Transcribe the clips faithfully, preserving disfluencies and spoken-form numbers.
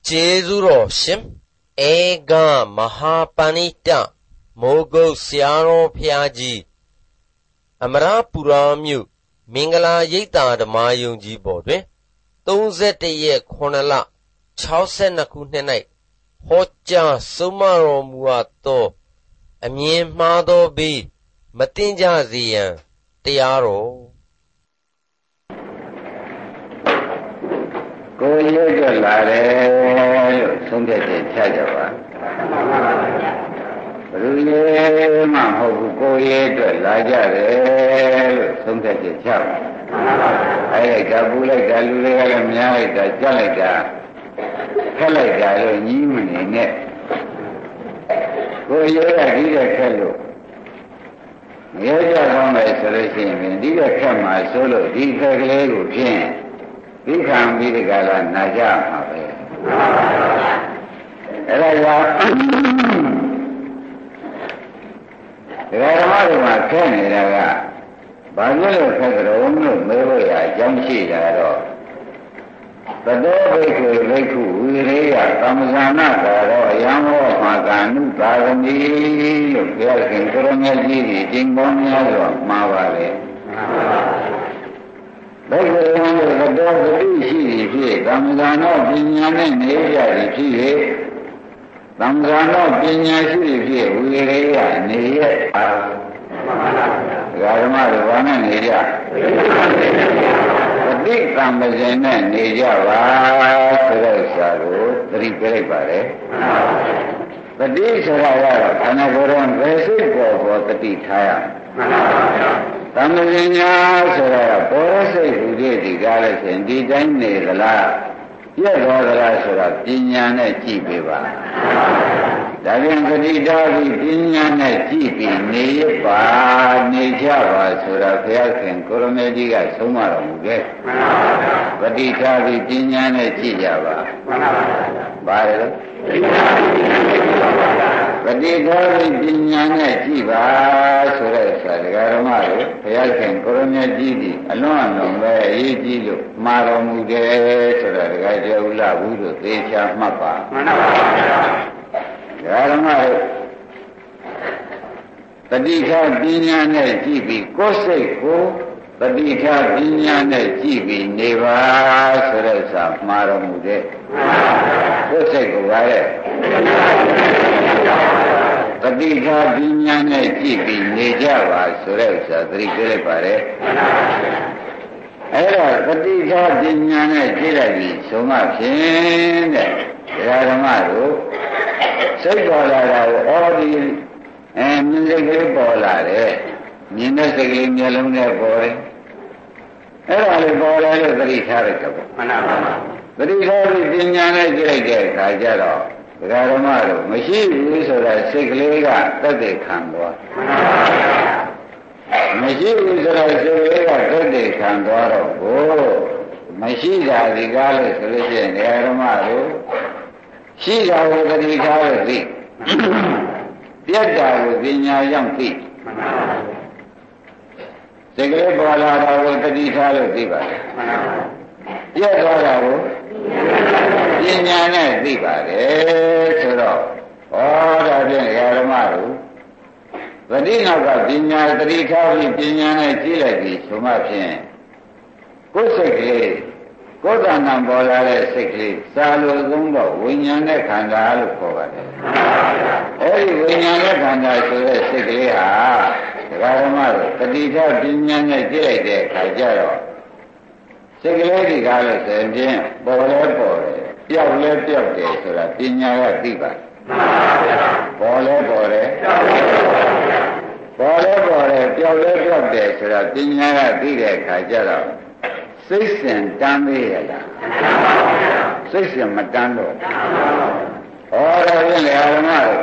제주로 심 애가 마하파니타 모고 시아로 피아지 아마라푸라뮤 밍글라 예이타 드마용지 보되 삼십일 ရက်ခုနှစ်လ육십이ခုနှစ်၌ဟောကြားဆုံးမတော်မူအပ်သောအမြင်မှားသောဘေးမတင်ကြစေရန်တရားတော်ကိုယ်ရွတ်ကြလာတယ်လို့ဆုံးဖြတ်ချက်ချကြပါဘယ်လိုမှမဟုတ်ဘူးကိုယ်ရဲ့အတွက်လာကြတယ်လို့ဆုံးဖြတ်ချက်ချပါအဲ့ဒါကပူလိုက်တာလူတွေကလည်းများလိုက်တာကြက်လိုက်တာခက်လိုက်တာလို့ညီးမနေနဲ့ကိုယ်ရွတ်ရဒီတဲ့ခက်လို့ရဲကြကောင်းမယ်ဆိုလို့ရှိရင်ဒီတဲ့ခက်မှာဆိုလို့ဒီခက်ကလေးကိုဖြင့်ဒီခံပြီးဒီကလာနာကြမှာပဲအဲ့ဒါကြောင့်ဒီဓမ္မတွေမှာခက်နေတာကဘာလို့လဲခက်ကြတော့လို့မဲလို့ရအကြောင်းရှိတာတော့သတောဘိက္ခုဘိက္ခုဝိရိယသမ္ဇာနာတော်အယံဟောမှာကာနုပါရမီလို့ပြောခင်ကိုရမကြီးကြီးကျင့်ပေါင်းများစွာမှာပါလေဘိက္ခုတို့သတောဂတိရှိသည်ဖြစ်သမ္ဇာနောပညာနဲ့နေကြသည်ဖြစ်၍သမ္ဇာနောပညာရှိသည်ဖြစ်ဝိရိယနေရပါဓမ္မတို့ဘာနဲ့နေကြပฏิကံပဇင်နဲ့နေကြပါဆိုတဲ့ဥစ္စာကိုသတိပြလိုက်ပါလေပฏิဆိုတာကတော့ခန္ဓာကိုယ်ရဲ့ဘယ်စိတ်ပေါ်ပေါ်တတိထားရသံဃာညာဆိုတာကဘောရစိတ်ဟူသည်ဒီကားလို့ဆိုရင်ဒီတိုင်းနေသလားပြည့်တော်သလားဆိုတာပညာနဲ့ကြည့်ပေးပါဒါပြန်ဂတိထားပြီးပညာနဲ့ကြည့်ပြီးနေရပါနေကြပါဆိုတာဘုရားရှင်ကိုရမေကြီးကဆုံးမတော်မူခဲ့ဂတိထားပြီးပညာနဲ့ကြည့်ကြပါဘာလဲဂတိထားပြီးပညာနဲ့ကြည့်ပါဆိုတဲ့ဆရာဓမ္မတို့ဘုရားရှင်ကိုရမေကြီးဒီအလွန်အလွန်ပဲအရေးကြီးလို့မှာတော်မူတယ်ဆိုတာဒကာကျော်ဦးလာဘူးတို့သေချာမှတ်ပါမှန်ပါပါဓမ္မတို့တတိထပညာနဲ့ကြည့်ပြီးကိုယ်စိတ်ကိုတတိထပညာနဲ့ကြည့်ပြီးနေပါဆိုတဲ့စာမှာတော်မူတဲ့ကိုယ်စိတ်ကိုပါရဲ့တတိထပညာနဲ့ကြည့်ပြီးနေကြပါဆိုတဲ့ဥစ္စာသတိပေးလိုက်ပါလေအဲ့တော့တတိထပညာနဲ့ကြည့်လိုက်ပြီးဆုံးမဖြင့်တဲ့ဓမ္မတို့စိတ်ပေါ်လာတာကိုအော်ဒီအဲမြင်စိတ်ကလေးပေါ်လာတယ်မြင်တဲ့စိတ်ကလေးမျက်လုံးနဲ့ပေါ်တယ်အဲ့ဒါလေးပေါ်လာလို့သတိထားလိုက်တော့မှန်ပါပါသတိထားပြီးပညာနဲ့ကြည့်လိုက်တဲ့အခါကျတော့ဒကာဓမ္မတို့မရှိဘူးဆိုတာစိတ်ကလေးကသက်သေခံသွားမရှိဘူးဆိုတာစိတ်ကလေးကသက်သေခံသွားတော့ဘို့မရှိတာဒီကားလို့ဆိုလို့ရှိရင်ဒကာဓမ္မတို့ရှိတာကိုသတိထားလို့သိပြတ်တာကိုပညာရောက်သိစိတ်ကလေးပေါ်လာတာကိုသတိထားလို့သိပါတယ်ပြတ်သွားတာကိုပညာနဲ့သိပါတယ်ဆိုတော့ဩဒါဖြင့်ဓမ္မတို့သတိနောက်ကပညာသတိထားပြီးပညာနဲ့ကြည့်လိုက်ပြီးဆိုမှဖြင့်ကိုယ်စိတ်ကလေးကိုယ်တဏ္ဍာပေါ်လာတဲ့စိတ်ကလေးစာလိုသုံးတော့ဝိညာဉ်နဲ့ခန္ဓာလို့ခေါ်ပါတယ်အဲဒီဝိညာဉ်နဲ့ခန္ဓာဆိုတဲ့စိတ်ကလေးဟာဒကာဓမ္မတို့တတိထပညာနဲ့ကြည့်လိုက်တဲ့အခါကျတော့စိတ်ကလေးဒီကားလို့ဆိုရင်ပေါ်လဲပေါ်တယ်ပျောက်လဲပျောက်တယ်ဆိုတာပညာကသိပါတယ်ပေါ်လဲပေါ်တယ်ပေါ်လဲပေါ်တယ်ပျောက်လဲပျောက်တယ်ဆိုတာပညာကသိတဲ့အခါကျတော့စိတ်စဉ်တမ်းသေးရလားစိတ်စဉ်မတမ်းတော့ဩဒါဖြင့်လေအာရမတို့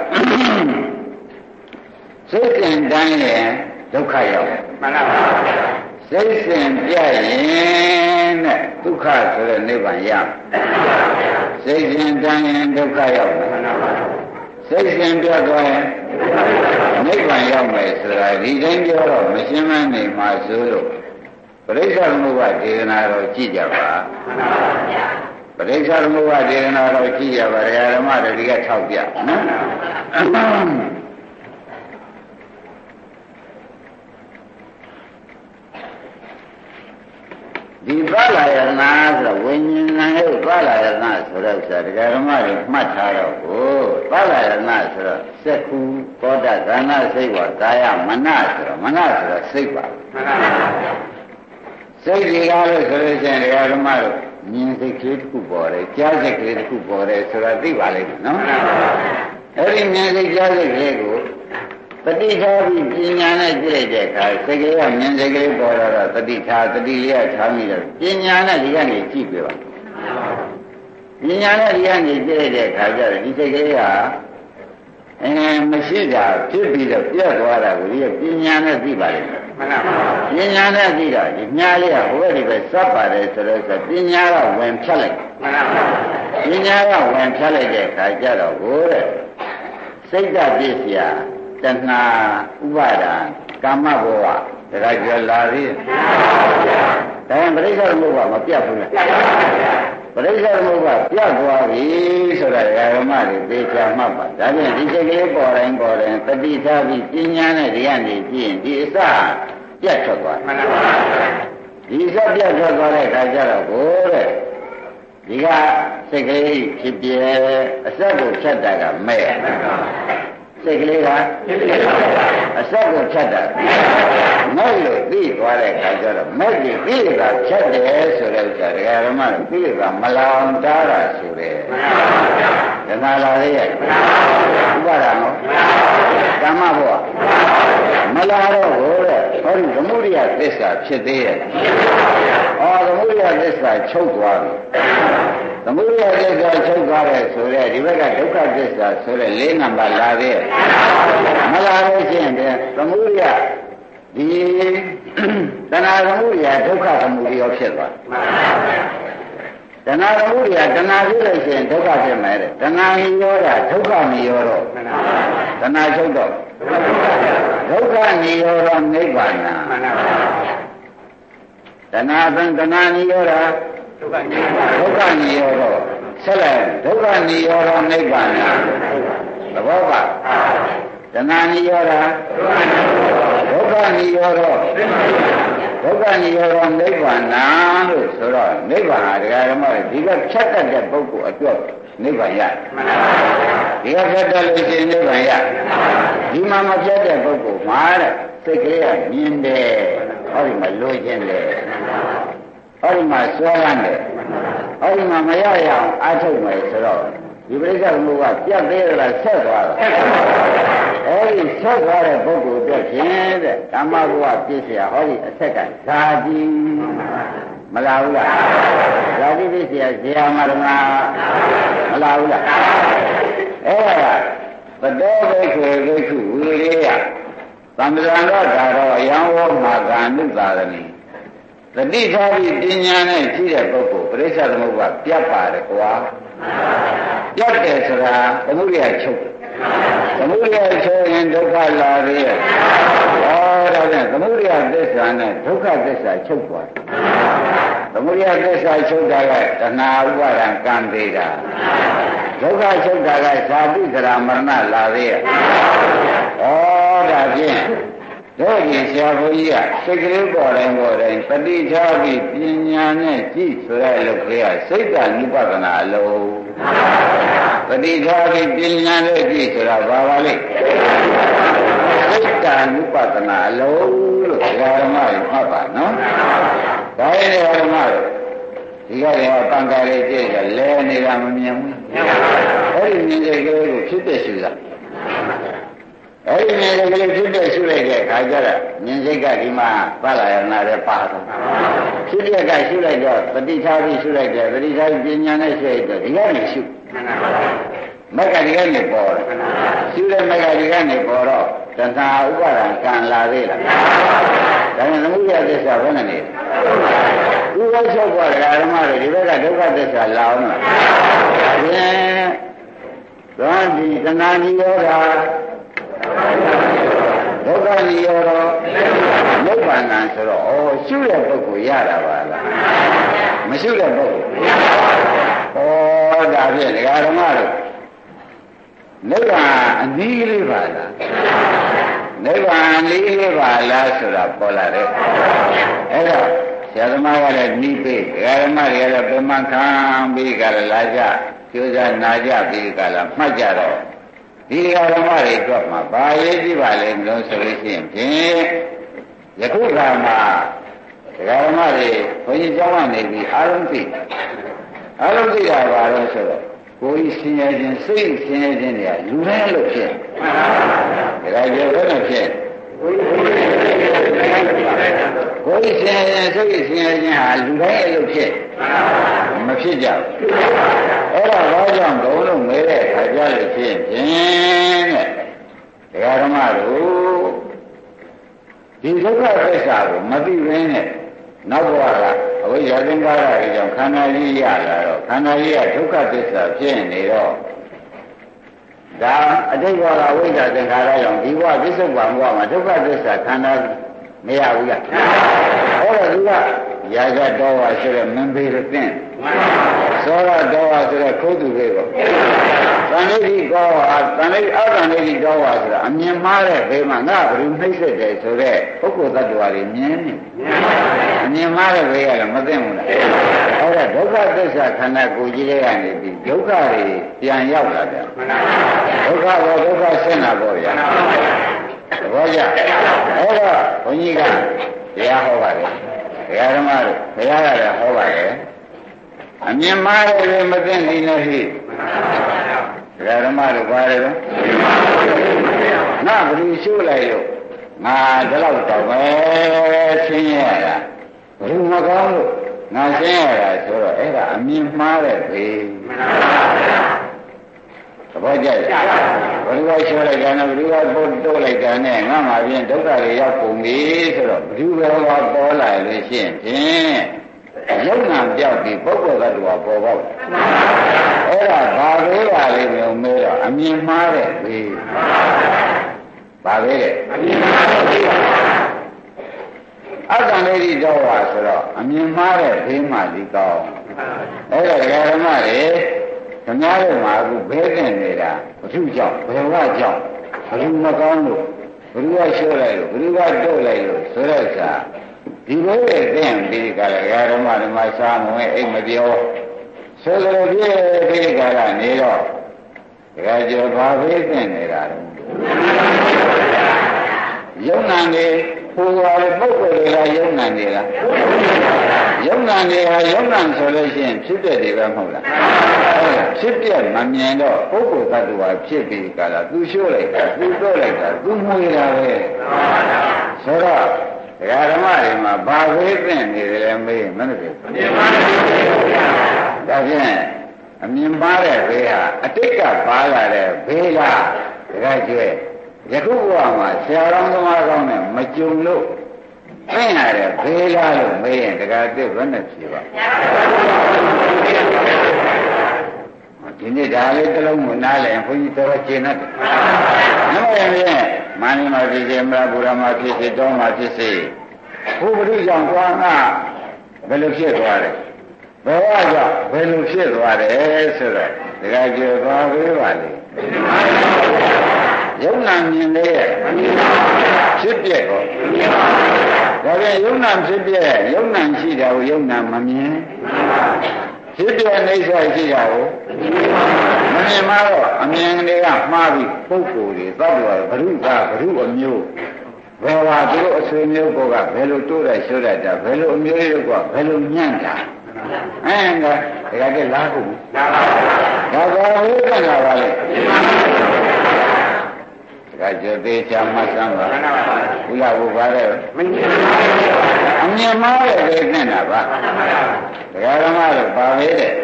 စိတ်စဉ်တမ်းရင်ဒုက္ခရောက်မှန်ပါပါစိတ်စဉ်ပြတ်ရင်တဲ့ဒုက္ခဆိုတဲ့နိဗ္ဗာန်ရစိတ်စဉ်တမ်းရင်ဒုက္ခရောက်မှန်ပါပါစိတ်စဉ်ပြတ်သွားရင်နိဗ္ဗာန်ရောက်မယ်ဆိုတာဒီတိုင်းပြောတော့မရှင်းမနေမှာဆိုလို့ပရိစ္ဆေသမုပ္ပါဒေသနာတော်ကြည့်ကြပါပဋိစ္စသမုပ္ပါဒေနာတော့ကြည့်ရပါရဲ့ဓမ္မတွေဒီကထောက်ပြနော်ဒီပါဠိယနာဆိုဝိညာဉ်နဲ့ပါဠိယနာဆိုတော့ဥစ္စာဒကာဓမ္မတွေမှတ်ထားတော့ကိုပါဠိယနာဆိုတော့စက္ခုသောတကဏ္ဍစိတ်ဝကာယမနဆိုတော့မနဆိုတော့စိတ်ပါမှန်ပါပါစိတ်တွေကလို့ဆိုလို့ရှိရင်ဒကာဓမ္မတို့မြင်စိတ်ကလေးတစ်ခုပေါ်တယ်ကြားစိတ်ကလေးတစ်ခုပေါ်တယ်ဆိုတာသိပါလိမ့်မယ်နော်မှန်ပါပါအဲ့ဒီမြင်စိတ်ကြားစိတ်ကလေးကိုတတိထားပြီးပညာနဲ့ကြည့်လိုက်တဲ့အခါစိတ်ကလေးကမြင်စိတ်ကလေးပေါ်တော့တတိထားတတိလေးကထားပြီးတော့ပညာနဲ့ဒီကနေကြည့်ပြပါပညာနဲ့ဒီကနေကြည့်လိုက်တဲ့အခါကျတော့ဒီစိတ်ကလေးကအဲမရှိတာဖြစ်ပြီးတော့ပြတ်သွားတာကိုဒီပညာနဲ့သိပါလိမ့်မယ်မှန်ပါပါပညာနဲ့သိတော့ဒီညားလေးကဟိုဘက်ဒီဘက်စပ်ပါတယ်ဆိုတော့ပညာကဝင်ဖြတ်လိုက်မှန်ပါပါပညာကဝင်ဖြတ်လိုက်တဲ့အခါကျတော့ဟိုတဲ့စိတ်ကပြည့်စရာတဏှာဥပါဒံကာမဘဝဒါကြွလာပြီဒါရင်ပရိစ္ဆေသမုပ္ပါမပြတ်ဘူးလားပရိစ္ဆေသမုပ္ပါပြတ်သွားပြီဆိုတာဓမ္မတွေသိချာမှတ်ပါဒါဖြင့်ဒီစိတ်ကလေးပေါ်တိုင်းပေါ်တိုင်းတတိထားပြီးပညာနဲ့ဒီကနေကြည့်ရင်ဒီအစပြတ်ထွက်သွားမှန်ပါပါဒီအစပြတ်ထွက်သွားတဲ့အခါကျတော့ကိုတဲ့ဒီကစိတ်ကလေးဖြစ်ပြအစကိုဖြတ်တာကမဲ့စိတ်ကလေးကအစကိုဖြတ်တာမဲ့လို့သိသွားတဲ့အခါကျတော့မဲ့ကြီးသိတာဖြတ်တယ်ဆိုတဲ့ဥစ္စာဒကာဓမ္မတို့သိတာမလောင်တားတာဆိုတဲ့ဒနာလာလေးရဲ့ဥပါဒနော်ကာမဘဝမလာတော့ဘူးတဲ့ဟောဒီသမုဒိယသစ္စာဖြစ်သေးရဲ့ဩသမုဒိယသစ္စာချုပ်သွားပြီသမုဒိယသစ္စာချုပ်သွားတယ်ဆိုတဲ့ဒီဘက်ကဒုက္ခသစ္စာဆိုတဲ့လေးနံပါတ်လာသေးရဲ့မလာလို့ရှိရင်သမုဒိယဒီတဏှာသမုဒိယဒုက္ခသမုဒိယဖြစ်သွားတဏှာသမုဒိယတဏှာဖြစ်လို့ရှိရင်ဒုက္ခဖြစ်မယ်တဲ့တဏှာဟိရောတာဒုက္ခမရောတော့တဏှာချုပ်တော့ဒုက္ခနိရောဓနိဗ္ဗာန်တဏှာသံတဏှာနိရောဓဒုက္ခနိဒုက္ခနိရောဓဆက်လိုက်ဒုက္ခနိရောဓနိဗ္ဗာန်သဘောပါတဏှာနိရောဓဒုက္ခနိရောဓဒုက္ခနိရောဓနိဗ္ဗာန်လို့ဆိုတော့နိဗ္ဗာန်ဟာတရားဓမ္မတွေဒီကဖြတ်တတ်တဲ့ပုဂ္ဂိုလ်အတွက်နိဗ္ဗာန်ရဒီကဖြတ်တတ်လို့ရှိရင်နိဗ္ဗာန်ရဒီမှာမဖြတ်တဲ့ပုဂ္ဂိုလ်မှာတဲ့စိတ်ကလေးကမြင်တယ်ဟောဒီမှာလိုချင်တယ်ဟောဒီမှာဆွဲလန်းတယ်ဟောဒီမှာမရရအောင်အားထုတ်မယ်ဆိုတော့ဒီပရိစ္ဆေသမုပ္ပါပြတ်သေးလားဆက်သွားတာအဲဒီဆက်သွားတဲ့ပုဂ္ဂိုလ်အတွက်ဖြင့်တဲ့ကာမဘဝပြည့်စရာဟောဒီအဆက်ကဇာတိမလာဘူးလားဇာတိပြည့်စရာဇေယမရဏမလာဘူးလားအဲ့ဒါဘတောဘိက္ခေဘိက္ခုဝိရိယသံဃာတော်ဒါတော့ယံဝေါမာဂန္တုသာရဏီတတိထားပြီးပညာနဲ့ရှိတဲ့ပုဂ္ဂိုလ်ပရိစ္ဆေသမုပ္ပါပြတ်ပါတယ်ကွာပြတ်တယ်ဆိုတာသမုဒိယချုပ်သမုဒိယချုပ်ရင်ဒုက္ခလာရဲ့ဟောဒါပြန်သမုဒိယသစ္စာနဲ့ဒုက္ခသစ္စာချုပ်သွားတယ်သမုဒိယသစ္စာချုပ်တာကတဏှာဥပါဒံကံသေးတာဒုက္ခချုပ်တာကဇာတိကရာမရဏလာရဲ့ဩဒါဖြင့်တို့ဒီဆရာဘုန်းကြီးကစိတ်ကလေးပေါ်တိုင်းပေါ်တိုင်းပฏิထားပြီးပညာနဲ့ကြည့်ဆိုရလို့ခေကစိတ်တ ानु ပဒနာအလုံးပฏิထားပြီးပညာနဲ့ကြည့်ဆိုတာဘာပါလဲစိတ်တ ानु ပဒနာအလုံးလို့ဓမ္မတွေမှတ်ပါနော်ဒါရဲ့ဓမ္မတွေဒီကရေပံကားလေးကြည့်ကြလဲနေတာမမြင်ဘူးအဲ့ဒီမြင်တဲ့ကလေးကိုဖြစ်တဲ့ရှုတာအဲ့ဒီမြင်တဲ့ကလေးဖြစ်တဲ့ရှုလိုက်တဲ့အခါကျတော့မြင်စိတ်ကဒီမှာပါလာရနာတဲ့ပါတော့ဖြစ်တဲ့ကရှုလိုက်တော့ပฏิထားပြီးရှုလိုက်တယ်ပฏิထားပြီးပညာနဲ့ရှုလိုက်တော့ဒီကနေရှုမက္ကဒီကနေပေါ်တယ်ရှုတဲ့မက္ကဒီကနေပေါ်တော့တဏှာဥပါဒံကံလာသေးလားဒါနဲ့သမုဒိယသစ္စာဘယ်နဲ့နေဥပ္ပချုပ်ပေါ်တယ်ဓမ္မတွေဒီဘက်ကဒုက္ခသစ္စာလာအောင်လားဖြင့်သွားဒီတဏှာနိရောဓဒုက္ခနိရောဓနိဗ္ဗာန်ဆိုတော့ဩရှုတဲ့ပုဂ္ဂိုလ်ရတာပါလားမရှုတဲ့ပုဂ္ဂိုလ်ဩဒါဖြင့်ဒကာဓမ္မတို့နိဗ္ဗာန်အနည်းလေးပါလားနိဗ္ဗာန်အနည်းလေးပါလားဆိုတာပေါ်လာတယ်အဲ့တော့ဆရာသမားကလည်းနှီးပေးဒကာဓမ္မတွေကလည်းပြမခံပြီးကြလာကြကျိုးစားနာကြပြီးကြလာမှတ်ကြတော့ဒီဒကာဓမ္မတွေအတွက်မှာဘာရေးကြည့်ပါလဲမလို့ဆိုလို့ရှိရင်ဖြင့်ယခုခါမှာဒကာဓမ္မတွေဘုန်းကြီးကျောင်းကနေပြီးအားလုံးသိအားလုံးသိတာပါတော့ဆိုတော့ကိုယ်ဆင်းရဲခြင်းစိတ်ဆင်းရဲခြင်းတွေကလူတိုင်းလို့ဖြစ်ဒကာကျော်ဘယ်နဲ့ဖြစ်ကိုယ်ဆင်းရဲခြင်းစိတ်ဆင်းရဲခြင်းဟာလူတိုင်းလို့ဖြစ်မဖြစ်ကြဘူးအဲ့တော့ဘာကြောင့်ဘုံလုံးမဲတဲ့အခါကြလို့ဖြစ်ဖြင့်တဲ့ဒကာဓမ္မတို့ဒီဒုက္ခသစ္စာကိုမသိဘဲနဲ့နောက်ဘဝကအဝိဇ္ဇာသင်္ခါရတွေကြောင့်ခန္ဓာကြီးရလာတော့ခန္ဓာကြီးကဒုက္ခသစ္စာဖြစ်နေတော့ဒါအတိတ်ဘဝကအဝိဇ္ဇာသင်္ခါရကြောင့်ဒီဘဝပြစ္ဆုတ်ပံဘဝမှာဒုက္ခသစ္စာခန္ဓာမရဘူးလားအဲ့တော့သူကရာဇတော်ဝါဆိုတဲ့မင်းပေတဲ့သင်သောရတော်ဝါဆိုတဲ့ခိုးသူတွေကိုတန်ဋိဋ္ဌိကောဝါတန်ဋိအတန်ဋိဋ္ဌိကောဝါဆိုတာအမြင်မှားတဲ့ဘေးမှာငါဘယ်လိုနှိမ့်ဆက်တယ်ဆိုတဲ့ပုဂ္ဂိုလ်တ attva တွေမြင်နေအမြင်မှားတဲ့ဘေးကလည်းမသိဘူးလားအဲ့ဒါဒုက္ခသစ္စာခန္ဓာကိုယ်ကြီးတွေကနေပြီးဒုက္ခတွေပြန်ရောက်လာတယ်ဒုက္ခဘောဒုက္ခဆင်းလာပေါ့ဗျာသဘောကျအဲ့တော့ဘုန်းကြီးကတရားဟောပါတယ်တရားဓမ္မတို့ဘုရားကလည်းဟောပါတယ်အမြင်မှားတယ်မသိနေလို့ရှိတရားဓမ္မတို့ပါတယ်တော့ငါဘယ်လိုရှုလိုက်လို့ငါဒီလောက်တော့ပဲဆင်းရဲရတာဘယ်လိုမကောင်းလို့ငါဆင်းရဲတာဆိုတော့အဲ့ဒါအမြင်မှားတဲ့ဘေးသဘောကျလားဘယ်လိုရှုလိုက်ကြလဲဘယ်လိုပို့တိုးလိုက်တာနဲ့ငါမှပြင်ဒုက္ခတွေရောက်ပုံပြီဆိုတော့ဘယ်လိုပဲဟောပေါ်လာလို့ရှိရင်ဖြင့်ရုပ်နာပြောက်ပြီးပုဂ္ဂိုလ်သတ္တဝါပေါ်ပေါက်အဲ့ဒါဘာပဲပါလိမ့်မယ်မေးတော့အမြင်မှားတဲ့ဘေးဘာပဲတဲ့အမြင်မှားတဲ့ဘေးအတ္တနေတိတော်ဝါဆိုတော့အမြင်မှားတဲ့ဘေးမှဒီကောင်းအဲ့ဒါဒကာဓမ္မတွေခင်ဗျားတို့မှာအခုဘဲတင်နေတာဘုသူကြောင့်ဘယ်ဝကြောင့်ဘယ်လိုမကောင်းလို့ဘယ်လိုရှုလိုက်လို့ဘယ်လိုတို့လိုက်လို့ဆိုတော့စာဒီလိုရဲ့သင်ဒီကလည်းဓမ္မဓမ္မစာမဝင်အိမ်မပြောဆိုလိုပြည့်ဒီကကနေတော့ဒကာကျော်ဘာပဲသင်နေတာလဲယုံနာနေဟိုဟာပုဂ္ဂိုလ်တွေကယုံနာနေလားယုံနာနေဟာယုံနာဆိုလို့ရှိရင်ဖြစ်တဲ့တွေပဲမဟုတ်လားဖြစ်ပြမမြင်တော့ပုဂ္ဂိုလ်သတ္တဝါဖြစ်ပြီးကြတာသူရှိုးလိုက်တာသူတော့လိုက်တာသူမွေတာပဲဆိုတော့ဒကာဓမ္မတွေမှာဘာပဲသင်နေတယ်လဲမေးမနဲ့ဘူးအမြင်မှားတယ်ဒါဖြင့်အမြင်မှားတဲ့ဘေးဟာအတိတ်ကပါလာတဲ့ဘေးလားဒကာကျွဲယခုဘဝမှာဆရာတော်သမားကောင်းနဲ့မကြုံလို့သင်ရတဲ့ဘေးလားလို့မေးရင်ဒကာတစ်ဘယ်နဲ့ဖြေပါဒီနေ့ဒါလေးတစ်လုံးကိုနားလည်ရင်ဘုန်းကြီးတော်ကျင်တတ်တယ်။နောက်ရင်လည်းမာနမဖြစ်စေမလားဘုရားမဖြစ်စေတောမှာဖြစ်စေဘုဘုရုကြောင့်သွားငါဘယ်လိုဖြစ်သွားတယ်။ဘယ်ဝကြောင့်ဘယ်လိုဖြစ်သွားတယ်ဆိုတော့ဒကာကျေသွားပေးပါလေ။ယုံနာမြင်လေဖြစ်ပြက်ကောဒါပြန်ယုံနာဖြစ်ပြက်ယုံနာရှိတာကိုယုံနာမမြင်ဖြစ်ပြအိဋ္ဌရှိတာကိုမမြင်မှတော့အမြင်တွေကမှားပြီးပုဂ္ဂိုလ်တွေသတ္တဝါဘ ᱹ ကဘ ᱹ အမျိုးဘယ်ဟာသူတို့အဆွေမျိုးကောကဘယ်လိုတိုးတယ်ရှုတတ်တာဘယ်လိုအမျိုးတွေကဘယ်လိုညံ့တာအဲဒါတကယ်ကလားခုလားပါဒါကဝိပဿနာပါလေတကယ်ကျသေးချာမှတ်စမ်းပါဘုရားဘုရားတဲ့အမြင်မှားတဲ့ကိစ္စနဲ့ပါဒကာဓမ္မတို့ပါပဲတဲ့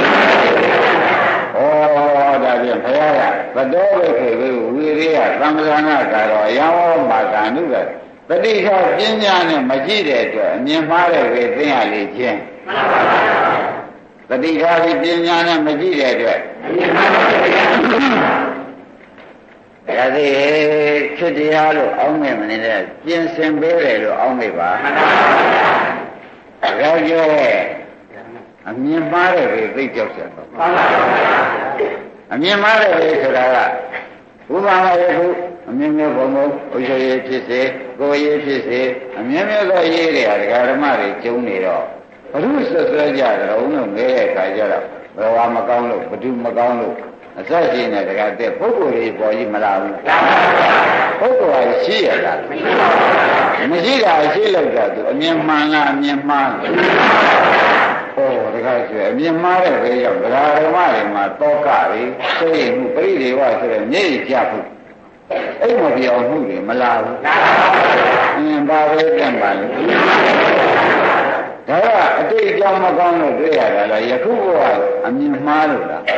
ဩဒါပြန်ဘုရားကသတော်ဝိခေဝိဝိရိယသံဃာနာကတော့အယောမာကနုကတတိခပညာနဲ့မကြည့်တဲ့အတွက်အမြင်မှားတဲ့ဝေသိရလေခြင်းတတိခပညာနဲ့မကြည့်တဲ့အတွက်ဒါစီဖြစ်တရားလို့အောင်းမဲ့မနေတဲ့ပြင်ဆင်ပေးတယ်လို့အောင်းမဲ့ပါဒါကြောင့်အမြင်မှားတဲ့ပဲသိကြောက်ကြတော့အမြင်မှားတဲ့ပဲဆိုတာကဘုရားမရဲ့ခုအမြင်မျိုးဘုံဘုံဥစ္စာရေးဖြစ်စေကိုယ်ရေးဖြစ်စေအမြင်မျိုးသောရေးတွေကဒကာဓမ္မတွေကျုံနေတော့ဘုရုဆွဆွဲကြတယ်လို့ငဲတဲ့ခါကျတော့ဘဝမကောင်းလို့ဘဒုမကောင်းလို့အစရှိနေတကယ်တဲ့ပုဂ္ဂိုလ်ကြီးပေါ်ကြီးမလာဘူးပုဂ္ဂိုလ်ကရှိရလားမရှိတာရှိလို့တော့သူအမြင်မှန်လားအမြင်မှားဟောတကယ်ဆိုအမြင်မှားတဲ့ဘေးရောက်ဒကာဓမ္မတွေမှာတောကတွေစိတ်မှုပရိဒေဝဆိုတဲ့မျက်ရည်ကျဖို့အဲ့မပြောင်းမှုတွေမလာဘူးအင်းဘာပဲပြန်ပါလဲဒါကအတိတ်အကြောင်းမကောင်းလို့တွေ့ရတာလားယခုဘဝအမြင်မှားလို့လား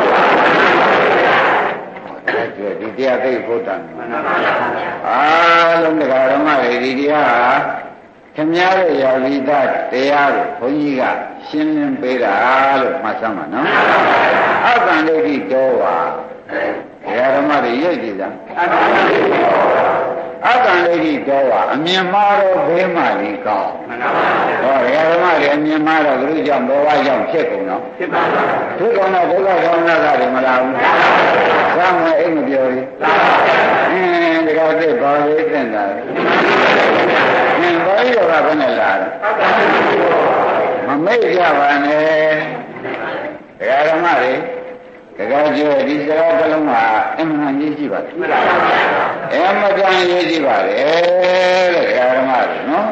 အဲ့ဒီဒီတရားသိဖို့တန်အားလုံးတရားဓမ္မတွေဒီတရားဟာခင်ဗျားရဲ့ယာဝိဒတရားကိုဘုန်းကြီးကရှင်းလင်းပေးတာလို့မှတ်စမ်းပါနော်အကံဒိဋ္ဌိတော်ပါတရားဓမ္မတွေရိပ်ကြည့်စမ်းအကံဒိဋ္ဌိတော်ပါအမြင်မှားတော့ဘေးမှကြီးကောင်းဟောတရားဓမ္မတွေအမြင်မှားတော့ဘုရားကြောင့်ဘောဝကြောင့်ဖြစ်ကုန်တော့ဖြစ်ပါဘူးဖြစ်ကုန်တော့ဘုရားကောင်းလာတာတွေမလားဘူးသာမအိမ်မပြောဘူးအင်းဒါကသိပါလေသင်တာအင်းဘာလို့ကဘယ်နဲ့လာလဲမမိတ်ကြပါနဲ့တရားဓမ္မတွေတကယ်ပြောဒီစကားတစ်လုံးကအမှန်ကြီးရှိပါတယ်မှန်ပါပါအမှန်တန်ရေးရှိပါတယ်တဲ့တရားဓမ္မတွေနော်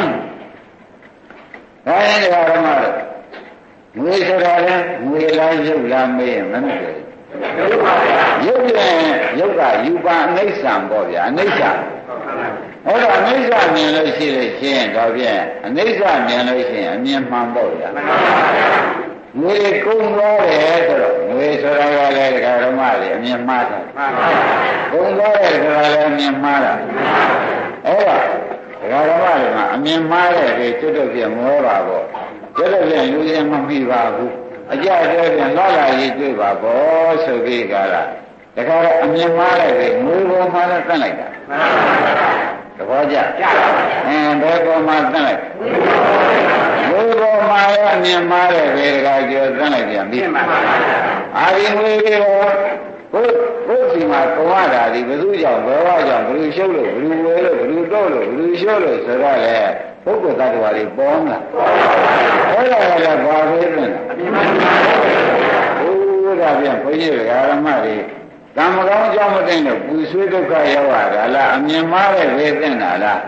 ဒါရင်တရားဓမ္မတွေငွေဆိုတာလဲငွေလားရုပ်လားမေးရင်မနဲ့တယ်ရုပ်ပြန်ရုပ်ကယူပါအနိစ္စံပေါ့ဗျာအနိစ္စဟောတော့အနိစ္စမြင်လို့ရှိလို့ရှိရင်တော့ဖြင့်အနိစ္စမြင်လို့ရှိရင်အမြင်မှန်ပေါ့ဗျာငွေကုန်သွားတယ်ဆိုတော့ငွေဆိုတာကလည်းဒကာဓမ္မတွေအမြင်မှားတယ်ကုန်သွားတယ်ဆိုတာလည်းအမြင်မှားတာအဲ့တော့ဒကာဓမ္မတွေမှာအမြင်မှားတဲ့တွေကျွတ်တော့ပြန်မောပါပေါ့ကျွတ်တော့ပြန်လူချင်းမမိပါဘူးအကြတဲ့ပြန်လာလာရေးတွေ့ပါပေါ့ဆိုပြီးကြလားတခါတော့အမြင်မှားတဲ့တွေငွေပေါ်မှာလည်းတတ်လိုက်တာသဘောကျအင်းဘယ်ပေါ်မှာတတ်လိုက်ငွေပေါ်မှာလည်းအမြင်မှားတဲ့တွေတခါကျော်တတ်လိုက်ပြန်ပြီအာဒီငွေတွေကိုဘုဘုစီမှာကောရတာဒီဘယ်သူကြောင့်ဘယ်ဝါကြောင့်ဘယ်သူရှုပ်လို့ဘယ်သူဝဲလို့ဘယ်သူတော့လို့ဘယ်သူရှုပ်လို့ဆိုတော့လေပုဂ္ဂိုလ်သတ္တဝါတွေပေါ်မှာအဲ့ဒါကလည်းဘာပဲပြန်ဘုရားပြန်ဘုန်းကြီးဓမ္မတွေကံမကောင်းအကြောင်းမသိလို့ပူဆွေးဒုက္ခရောက်ရတာလားအမြင်မှားတဲ့ဝေသင့်တာလား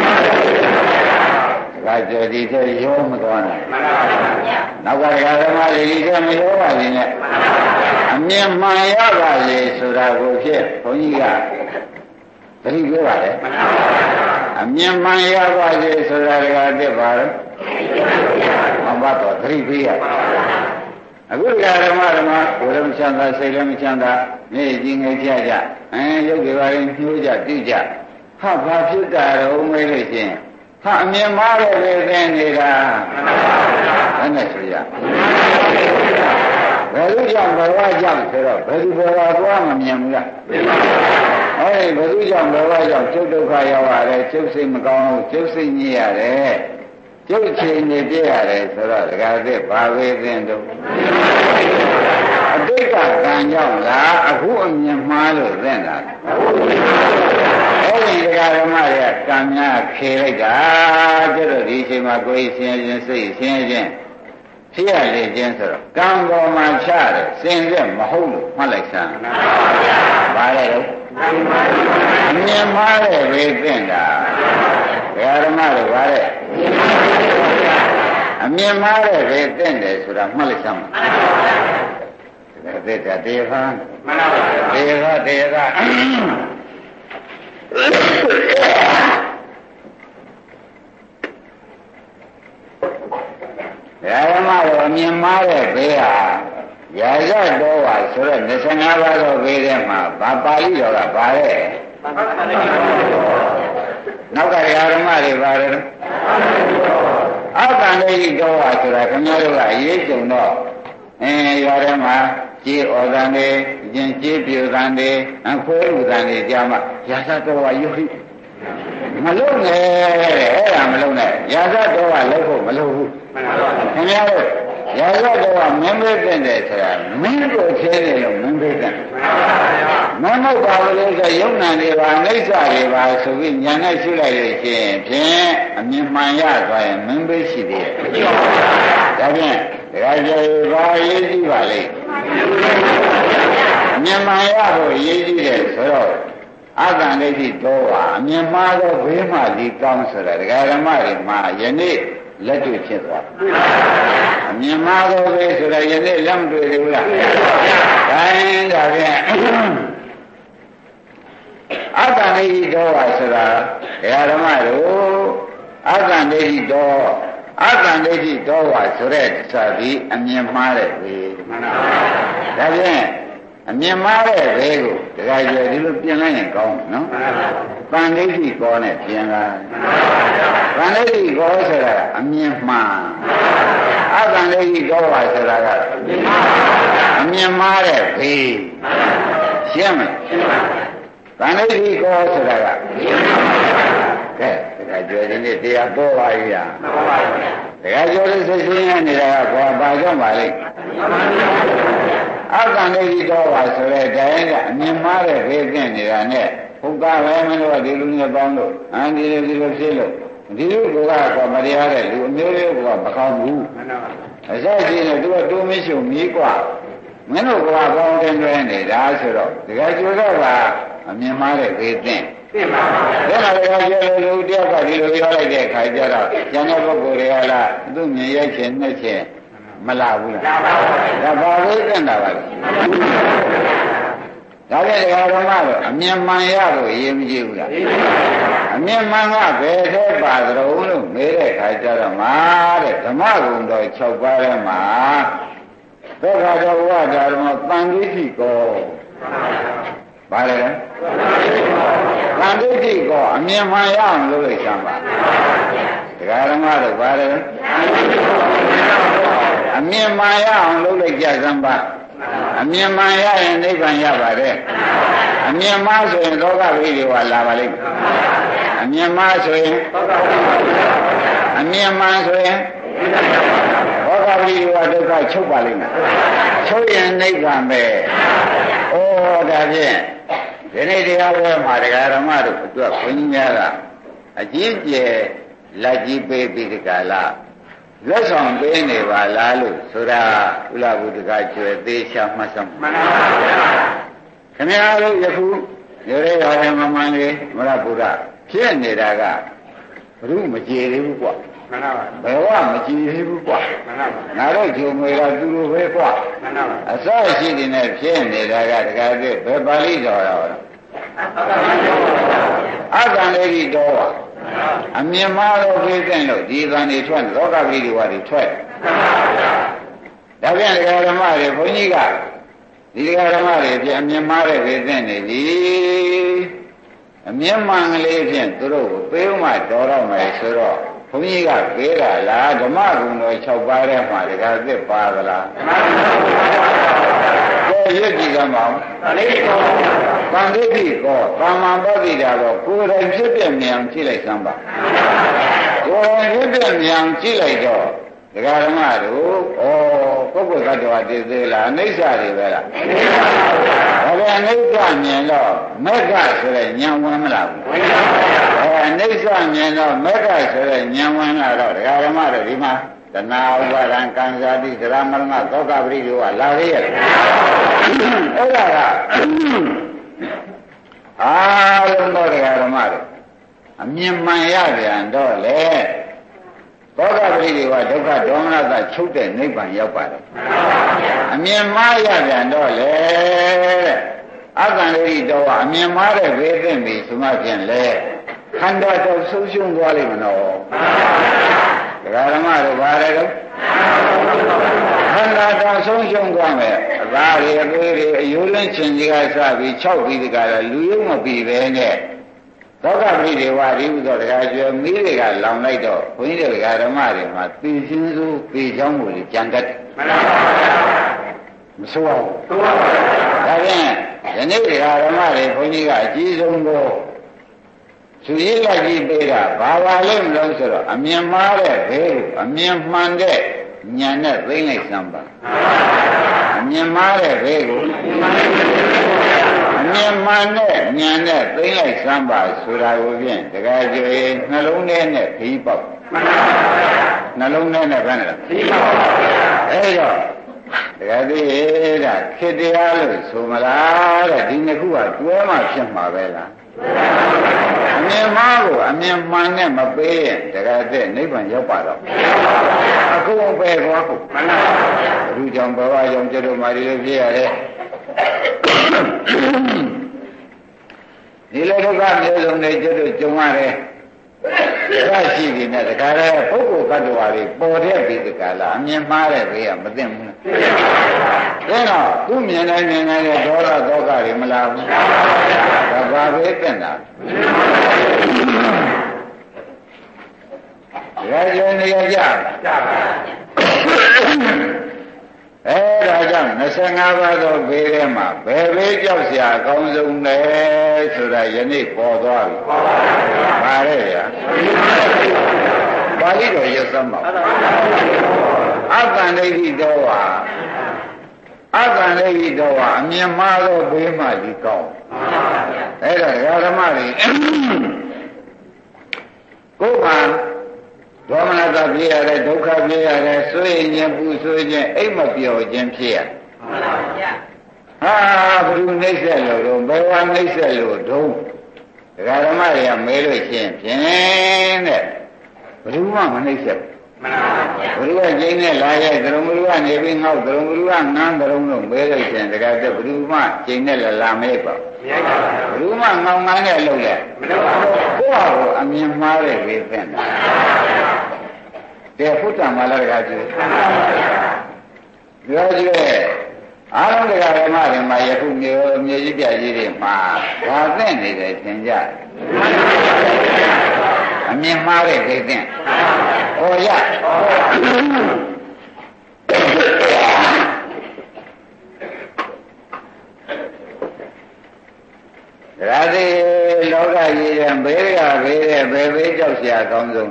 ဒါကြဒီတဲ့ရောမသွားနိုင်နောက်ကဓမ္မတွေဒီတဲ့မရောပါဘူးနဲ့အမြင်မှန်ရပါလေဆိုတာကိုဖြစ်ဘုန်းကြီးကသတိပေးပါလေအမြင်မှန်ရပါလေဆိုတာကတက်ပါတော့မဘတော့သတိပေးရအခုဓမ္မဓမ္မကိုယ်လည်းမချမ်းသာစိတ်လည်းမချမ်းသာနေကြီးငယ်ကြကြအဲရုပ်တွေပါရင်ညှိုးကြတိကြဟာဘာဖြစ်တာတော့မေးလို့ချင်းဟာအမြင်မှားတဲ့ပဲသိနေတာဘယ်နဲ့ဆိုရဘယ်လိုကြောင့်ဘဝကြောင့်ဆိုတော့ဘယ်သူဘဝသွားမမြင်ဘူးလားအဲဒီဘယ်သူကြောင့်ဘဝကြောင့်ကျုပ်ဒုက္ခရောက်ရတယ်ကျုပ်စိတ်မကောင်းဘူးကျုပ်စိတ်ညစ်ရတယ်ကျုပ်ချိန်နေပြရတယ်ဆိုတော့ဒကာသစ်ဘာဝေသင်တို့အတိတ်ကကံကြောင့်လားအခုအမြင်မှားလို့သင်တာအဲဒီဒကာဓမ္မတွေကကံများခေလိုက်တာကျတော့ဒီအချိန်မှာကိုယ်ဆင်းရဲခြင်းစိတ်ဆင်းရဲခြင်းဖြစ်ရလေခြင်းဆိုတော့ကံပေါ်မှာချတယ်စင်ရက်မဟုတ်လို့မှတ်လိုက်စမ်းပါလေတော့အမြင်မှားတဲ့ဘေးသင်တာဒကာဓမ္မတွေပါတဲ့အမြင်မှားတဲ့ဘေးသင်တယ်ဆိုတာမှတ်လိုက်စမ်းပါဒါသက်တာတရားဟာမှန်ပါပါတရားဟာတရားကဓမ္မကိုအမြင်မှားတဲ့ဘေးဟာရာဇတော်ဝါဆိုတော့၂၅ပါးသောဘေးထဲမှာဗာပါဠိတော်ကပါတဲ့နောက်ကဓမ္မတွေပါတယ်အောက်ကံလေးတော်ဝါဆိုတာခင်ဗျားတို့ကအရေးကြုံတော့အင်းရွာထဲမှာကြေးဩဇန်တွေရင်ကြေးပြူဇန်တွေအခွဲဥဇန်တွေကြားမှာရာဇတော်ဝါယုခိမလုံးနဲ့အဲ့ဒါမလုံးနဲ့ရာဇတော့ကလုံးဖို့မလုံးဘူးခင်ဗျားတို့ရာဇတော့ကမင်းပေးတဲ့တယ်ဆိုတာမင်းကိုသေးတယ်လို့မင်းပေးတယ်မမဟုတ်ပါဘူးလို့ဆိုယုံနာနေပါအိဋ္ဌတွေပါဆိုပြီးညာနဲ့ရှုလိုက်လို့ရှိရင်ဖြင့်အမြင်မှန်ရသွားရင်မင်းပေးရှိသေးတယ်ဒါဖြင့်ဒါကြိုဘာရေးကြည့်ပါလိမ့်အမြင်မှန်ရဖို့ရေးကြည့်တယ်ဆိုတော့အတန်ဒိဋ္ဌိတော့ပါအမြင်မှားသောဘေးမှဒီကောင်းဆိုတာဒကာဓမ္မတွေမှာယနေ့လက်တွေ့ဖြစ်သွားအမြင်မှားသောဘေးဆိုတာယနေ့လက်မတွေ့ဘူးလားဒါရင်ဒါဖြင့်အတန်ဒိဋ္ဌိတော့ပါဆိုတာဒကာဓမ္မတို့အတန်ဒိဋ္ဌိတော့အတန်ဒိဋ္ဌိတော့ပါဆိုတဲ့စာပြီးအမြင်မှားတဲ့ဘေးဒါဖြင့်အမြင်မှားတဲ့ဘေးကိုတခါကျဒီလိုပြင်လိုက်ရင်ကောင်းနော်။တန်ဒိဋ္ဌိကောနဲ့ပြင်လာ။တန်ဒိဋ္ဌိကောဆိုတာအမြင်မှား။အတန်ဒိဋ္ဌိကောပါဆိုတာကအမြင်မှားတဲ့ဘေးရှင်းမလား။တန်ဒိဋ္ဌိကောဆိုတာကကဲတခါကျဒီနေ့တရားပေါ်ပါရဲ့။တခါကျဒီစိတ်ဆင်းရဲနေတာကဘာပါကြောင့်ပါလိမ့်။အကံလေးတော့ပါဆိုတဲ့တိုင်းကအမြင်မှားတဲ့ဘေးကင်းနေတာနဲ့ဟုတ်ကပဲမလို့ဒီလူနဲ့ပေါင်းလို့အန်ဒီလိုဒီလိုဖြစ်လို့ဒီလူကတော့မတရားတဲ့လူအမျိုးမျိုးကမကောင်းဘူးအစရှိနေသူကတိုးမရှိမြည်กว่าမင်းတို့ကပေါင်းတင်တွဲနေတာဆိုတော့တကယ်ကျိုးတော့ကအမြင်မှားတဲ့ဘေးကင်းသိပါပါဒါကလည်းကျိုးလူတယောက်ကဒီလိုပြောလိုက်တဲ့အခါကျတော့ကျန်တဲ့ပုဂ္ဂိုလ်တွေကလားသူ့မြင်ရိုက်ခြင်းနဲ့ခြင်းမလာဘူးလားဒါဘာလို့ကန့်တာပါလဲဒါကြတဲ့ဓမ္မတော့အမြင်မှန်ရဖို့အရေးမကြီးဘူးလားအမြင်မှန်ကဘယ်ထဲပါသလဲလို့မေးတဲ့ခါကျတော့မှာတဲ့ဓမ္မဂုဏ်တော်၆ပါးထဲမှာသက္ကာတော်ဝါဓမ္မတန်ဒိဋ္ဌိကောဘာလဲတန်ဒိဋ္ဌိကောအမြင်မှန်ရအောင်လုပ်လိုက်စမ်းပါဒကာဓမ္မတို့ဘာလဲအမြင်မှန်ရအောင်လုပ်လိုက်ကြစမ်းပါအမြင်မှန်ရရင်နိဗ္ဗာန်ရပါတယ်အမြင်မှားဆိုရင်ဒုက္ခဝိရိယဝလာပါလိမ့်မယ်အမြင်မှားဆိုရင်အမြင်မှန်ဆိုရင်ဒုက္ခဝိရိယဒုက္ခချုပ်ပါလိမ့်မယ်ချုပ်ရင်နိဗ္ဗာန်ပဲဩဒါဖြင့်ဒီနေ့တရားပွဲမှာတရားဓမ္မတို့အတွက်ဘုန်းကြီးများကအကြီးကျယ်လက်ကြီးပေးပြီးဒီကလာလက်ဆောင်ပေးနေပါလားလို့ဆိုတာဥလာဘုဒ္ဓကကျွယ်သေးချာမှတ်စမ်းမှန်ပါဗျာခင်ဗျားတို့ယခုရေရရမမှန်လေမရဘုရားဖြစ်နေတာကဘုရုမကြည်သေးဘူးကွာမှန်ပါပါဘယ်ဝမကြည်သေးဘူးကွာမှန်ပါပါငါတို့ဂျုံငွေကသူလိုပဲကွာမှန်ပါပါအစရှိတဲ့နဲ့ဖြစ်နေတာကတခါတည်းဘယ်ပါဠိတော်ရောအကံလေးတော်အမြင်မှားတော့ပြေးတဲ့လို့ဒီကံတွေထွက်လောကပိဋိဝါတွေထွက်ဒါပြန်ဒကာဓမ္မတွေဘုန်းကြီးကဒီဒကာဓမ္မတွေပြန်အမြင်မှားတဲ့ပြေးတဲ့နေပြီအမြင်မှန်ကလေးဖြင့်သူတို့ကိုပေးမှတော်တော့မယ်ဆိုတော့ဘုန်းကြီးကပေးတာလားဓမ္မဂုဏ်တော်၆ပါးထဲမှာဒကာသစ်ပါသလားဓမ္မဂုဏ်တော်ရည်ကြည်ကမောင်တန်ဒိဋ္ဌိကောကာမပတိတာတော့ကိုယ်တိုင်ဖြစ်ပြမြန်ကြည့်လိုက်စမ်းပါကိုယ်တိုင်ဖြစ်ပြမြန်ကြည့်လိုက်တော့ဒကာဓမ္မတို့ဩပုဂ္ဂိုလ်သတ္တဝါတည်သေးလားအိဋ္ဌတွေပဲလားဒါပြန်အိဋ္ဌမြင်တော့မက္ခဆိုတဲ့ဉာဏ်ဝင်မလားဘူးအဲအိဋ္ဌမြင်တော့မက္ခဆိုတဲ့ဉာဏ်ဝင်လာတော့ဒကာဓမ္မတို့ဒီမှာတဏှာဥပါဒံကံစားတိသရမရဏသောကပရိဒေဝလာသေးရဲ့အဲ့ဒါကအားလုံးသောတရားဓမ္မတွေအမြင်မှန်ရပြန်တော့လေသောကပရိဒေဝဒုက္ခဒေါမနတချုပ်တဲ့နိဗ္ဗာန်ရောက်ပါတယ်အမြင်မှားရပြန်တော့လေတဲ့အကံလေးတော့အမြင်မှားတဲ့ဘေးသိမ့်ပြီဆိုမှဖြင့်လေခန္ဓာတော့ဆုံးရှုံးသွားလိမ့်မလို့တရားဓမ္မတို့ဘာလဲတော့ခန္ဓာတော့ဆုံးရှုံးသွားမယ်အသားတွေအသွေးတွေအယိုးလင်းခြင်းကြီးကစပြီး၆ပြီးတကယ်လူရုံမပြီးပဲနဲ့သောကပိဒေဝဒီဥသောတရားကျွယ်မိတွေကလောင်လိုက်တော့ဘုန်းကြီးတွေကဓမ္မတွေမှာသိချင်းစုသိချောင်းကိုကြံတတ်မှန်ပါပါမဆိုးအောင်ဆိုးပါပါဒါဖြင့်ယနေ့တရားဓမ္မတွေဘုန်းကြီးကအကြီးဆုံးကိုသူရေးလိုက်ပြီးပေးတာဘာပါလဲမလို့ဆိုတော့အမြင်မှားတဲ့ဘေးကိုအမြင်မှန်တဲ့ဉာဏ်နဲ့သိလိုက်စမ်းပါအမြင်မှားတဲ့ဘေးကိုအမြင်မှန်တဲ့ဉာဏ်နဲ့သိလိုက်စမ်းပါဆိုတာကိုဖြင့်တခါကျွေးနှလုံးထဲနဲ့ခီးပေါက်နှလုံးထဲနဲ့ဘယ်နဲ့လဲခီးပေါက်အဲ့တော့တခါသေးတာခေတ္တရားလို့ဆိုမလားတဲ့ဒီနှစ်ခုကတွဲမှဖြစ်မှာပဲလားအမြင်မှားကိုအမြင်မှန်နဲ့မပေးရင်တခါသေးနိဗ္ဗာန်ရောက်ပါတော့အခုပဲသွားဖို့မှန်ပါဘူးလူကြောင့်ဘဝကြောင့်ကျတော့မာရီလို့ပြရတယ်ဒီလိုဒုက္ခမျိုးစုံတွေကျတော့ကြုံရတယ်ရရှိပြီနဲ့တခါလဲပုဂ္ဂိုလ်ကတ္တဝါတွေပေါ်တဲ့ပြီးတခါလားအမြင်မှားတဲ့ဘေးကမသိဘူးဒါတော့သူမြင်တိုင်းမြင်တိုင်းဒေါသဒေါကတွေမလာဘူးဒါဘာပဲတင်တာဒါကြောင့်နေရကြကြပါအဲဒါကြောင့်၂၅ပါးသောဘေးထဲမှာဘယ်ဘေးကြောက်เสียအကောင်းဆုံးလဲဆိုတာယနေ့ပေါ်သွားပြီပါရဲ့ဗျာပါဠိတော်ရသမ်းပါအကန္တိဟိတောဝါအကန္တိဟိတောဝါအမြင်မှားသောဘေးမှဒီကောင်းအဲ့ဒါဓမ္မတွေကိုယ်မှာဒေါမနတာဖြစ်ရတယ်ဒုက္ခဖြစ်ရတယ်ဆွေးရင်ပူဆွေးခြင်းအိမ်မပြောခြင်းဖြစ်ရမှန်ပါဗျာဟာဘုရားနှိမ့်ဆက်လို့တော့ဘယ်ဝါနှိမ့်ဆက်လို့ဒုံဒကာဓမ္မတွေကမဲလို့ရှင်းဖြင့်တဲ့ဘယ်သူမှမနှိမ့်ဆက်မှန်ပါဗျာဘုရားကျင်းနဲ့လာရဲ့သရုံဘုရားနေပြီးငေါ့သရုံဘုရားငန်းသရုံလို့မဲလို့ရှင်းဒကာတဲ့ဘယ်သူမှကျင်းနဲ့လာမဲပါဘယ်သူမှငေါငန်းနဲ့လုပ်လဲမလုပ်ပါဘူးကိုယ့်ဟာကိုအမြင်မှားတဲ့ဘေးသင့်တာတဲ့ဖုတ္တမလာတကားကျိုးပြောကြည့်အားလုံးတရားဓမ္မတွေမှာယခုမျိုးမျိုးကြီးပြကြီးတွေမှာဘာသိနေတယ်သင်ကြအမြင်မှားတဲ့သိတဲ့ဟောရဒါသည်လောကကြီးရဲ့ဘေးကဘေးတဲ့ဘေးဘေးကြောက်เสียအကောင်းဆုံး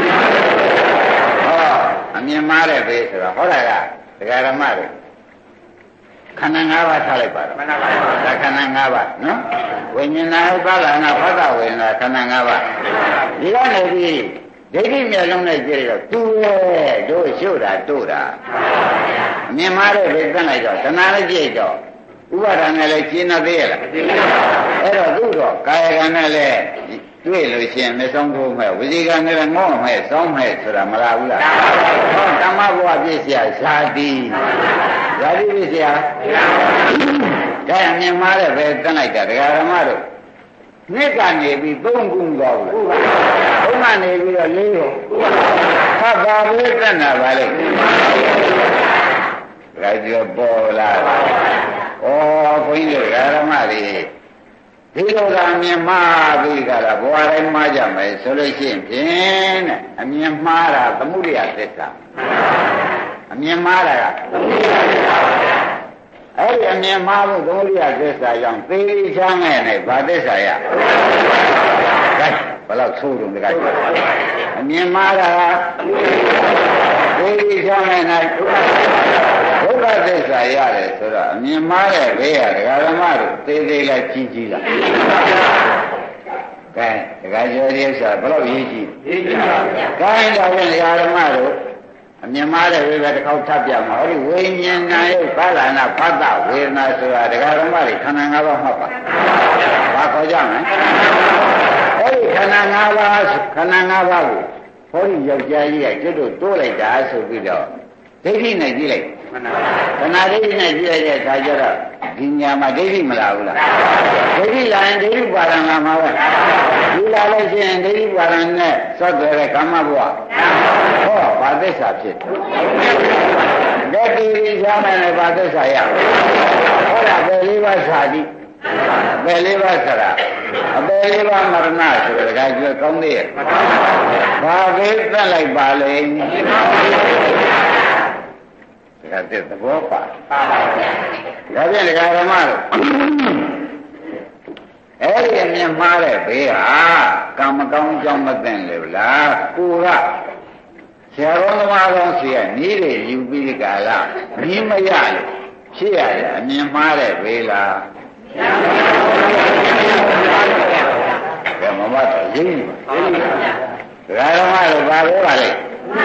အမြင်မှားတဲ့ဘေးဆိုတော့ဟောတာကဒကာဓမ္မတွေခန္ဓာ၅ပါးထားလိုက်ပါတော့မှန်ပါပါဒါခန္ဓာ၅ပါးနော်ဝိညာဏဥပါဒနာဖသဝေဒနာခန္ဓာ၅ပါးဒီကနေပြီးဒိဋ္ဌိမျက်လုံးနဲ့ကြည့်တော့သူရဲ့တို့ရှုတာတို့တာအမြင်မှားတဲ့ဘေးသတ်လိုက်တော့တဏှာလည်းကြည့်တော့ဥပါဒနာလည်းကျင်းနေသေးရလားအဲ့တော့သူ့တော့ကာယကံနဲ့လည်းတွေ့လို့ရှိရင်မဆုံးထိုးမဲ့ဝစီကံနဲ့လည်းငေါ့မဲ့စောင်းမဲ့ဆိုတာမလားဘူးလားဟောဓမ္မဘဝပြည့်စရာဇာတိဇာတိပြည့်စရာဒါအမြင်မှားတဲ့ပဲတန်းလိုက်တာဒကာဓမ္မတို့နှစ်ကနေပြီးသုံးခုသွားဘူးသုံးကနေပြီးတော့လေးရောဟာဘာပဲတန်းတာပါလေဒါကြောပေါ်လာဩဘုန်းကြီးတို့ဓမ္မတွေဒီလိုကအမြင်မှားပြီးကြတာဘဝတိုင်းမှားကြမယ်ဆိုလို့ရှိရင်ဖြင့်တဲ့အမြင်မှားတာသမှုရိယသစ္စာအမြင်မှားတာကသမှုရိယသစ္စာအဲ့ဒီအမြင်မှားဖို့သမှုရိယသစ္စာကြောင့်သေချာနဲ့နဲ့ဗာသစ္စာရကဲဘယ်လောက်ဆိုးတုံးတကယ်အမြင်မှားတာသေချာနဲ့နဲ့ဒုက္ခသစ္စာရတယ်ဆိုတော့အမြင်မှားတဲ့ဘေးရဒကာဓမ္မတို့သေးသေးလားကြီးကြီးလားကဲဒကာကျော်ကြီးဆိုဘယ်လောက်ရေးကြီးရေးကြီးပါဗျာကိုင်းတော်ရဲ့ဒကာဓမ္မတို့အမြင်မှားတဲ့ဘေးကတစ်ခေါက်ထပ်ပြမှာဟောဒီဝိညာဏရဲ့ပါဠနာဖတ်တာဝေဒနာဆိုတာဒကာဓမ္မတွေခန္ဓာ၅ပါးမှတ်ပါဘာခေါ်ကြမလဲအဲ့ဒီခန္ဓာ၅ပါးခန္ဓာ၅ပါးကိုဟောဒီယောက်ျားကြီးကကျွတ်တို့တိုးလိုက်တာဆိုပြီးတော့ဒိဋ္ဌိနဲ့ကြည့်လိုက်မှန်ပါဘူးခန္ဓာဒိဋ္ဌိနဲ့ကြည့်လိုက်တဲ့အခါကျတော့ဒီညာမှာဒိဋ္ဌိမလာဘူးလားဒိဋ္ဌိလာရင်ဒိဋ္ဌိပါဒံလာမှာပဲဒီလာလို့ရှိရင်ဒိဋ္ဌိပါဒံနဲ့သောက်တဲ့ကာမဘဝဟောဘာသစ္စာဖြစ်တယ်ဒီတိရှားမယ်ဘာသစ္စာရဟောတာပဲလေးပါးသာတိပဲလေးပါးဆရာအပေလေးပါးမရဏဆိုတဲ့ကကြွကောင်းသေးရဲ့ဘာပဲသတ်လိုက်ပါလေဒါတဲ့သဘောပါဒါဖြင့်ဒကာဓမ္မတို့အဲ့ဒီအမြင်မှားတဲ့ဘေးဟာကံမကောင်းကြောင့်မသိလို့လားကိုကဆရာတော်သမားတော်စီကနီးတွေယူပြီးဒီကလာနီးမရလို့ဖြစ်ရတဲ့အမြင်မှားတဲ့ဘေးလားကဲမမတော့ရင်းဒါဓမ္မတို့ဘာပြောပါလဲ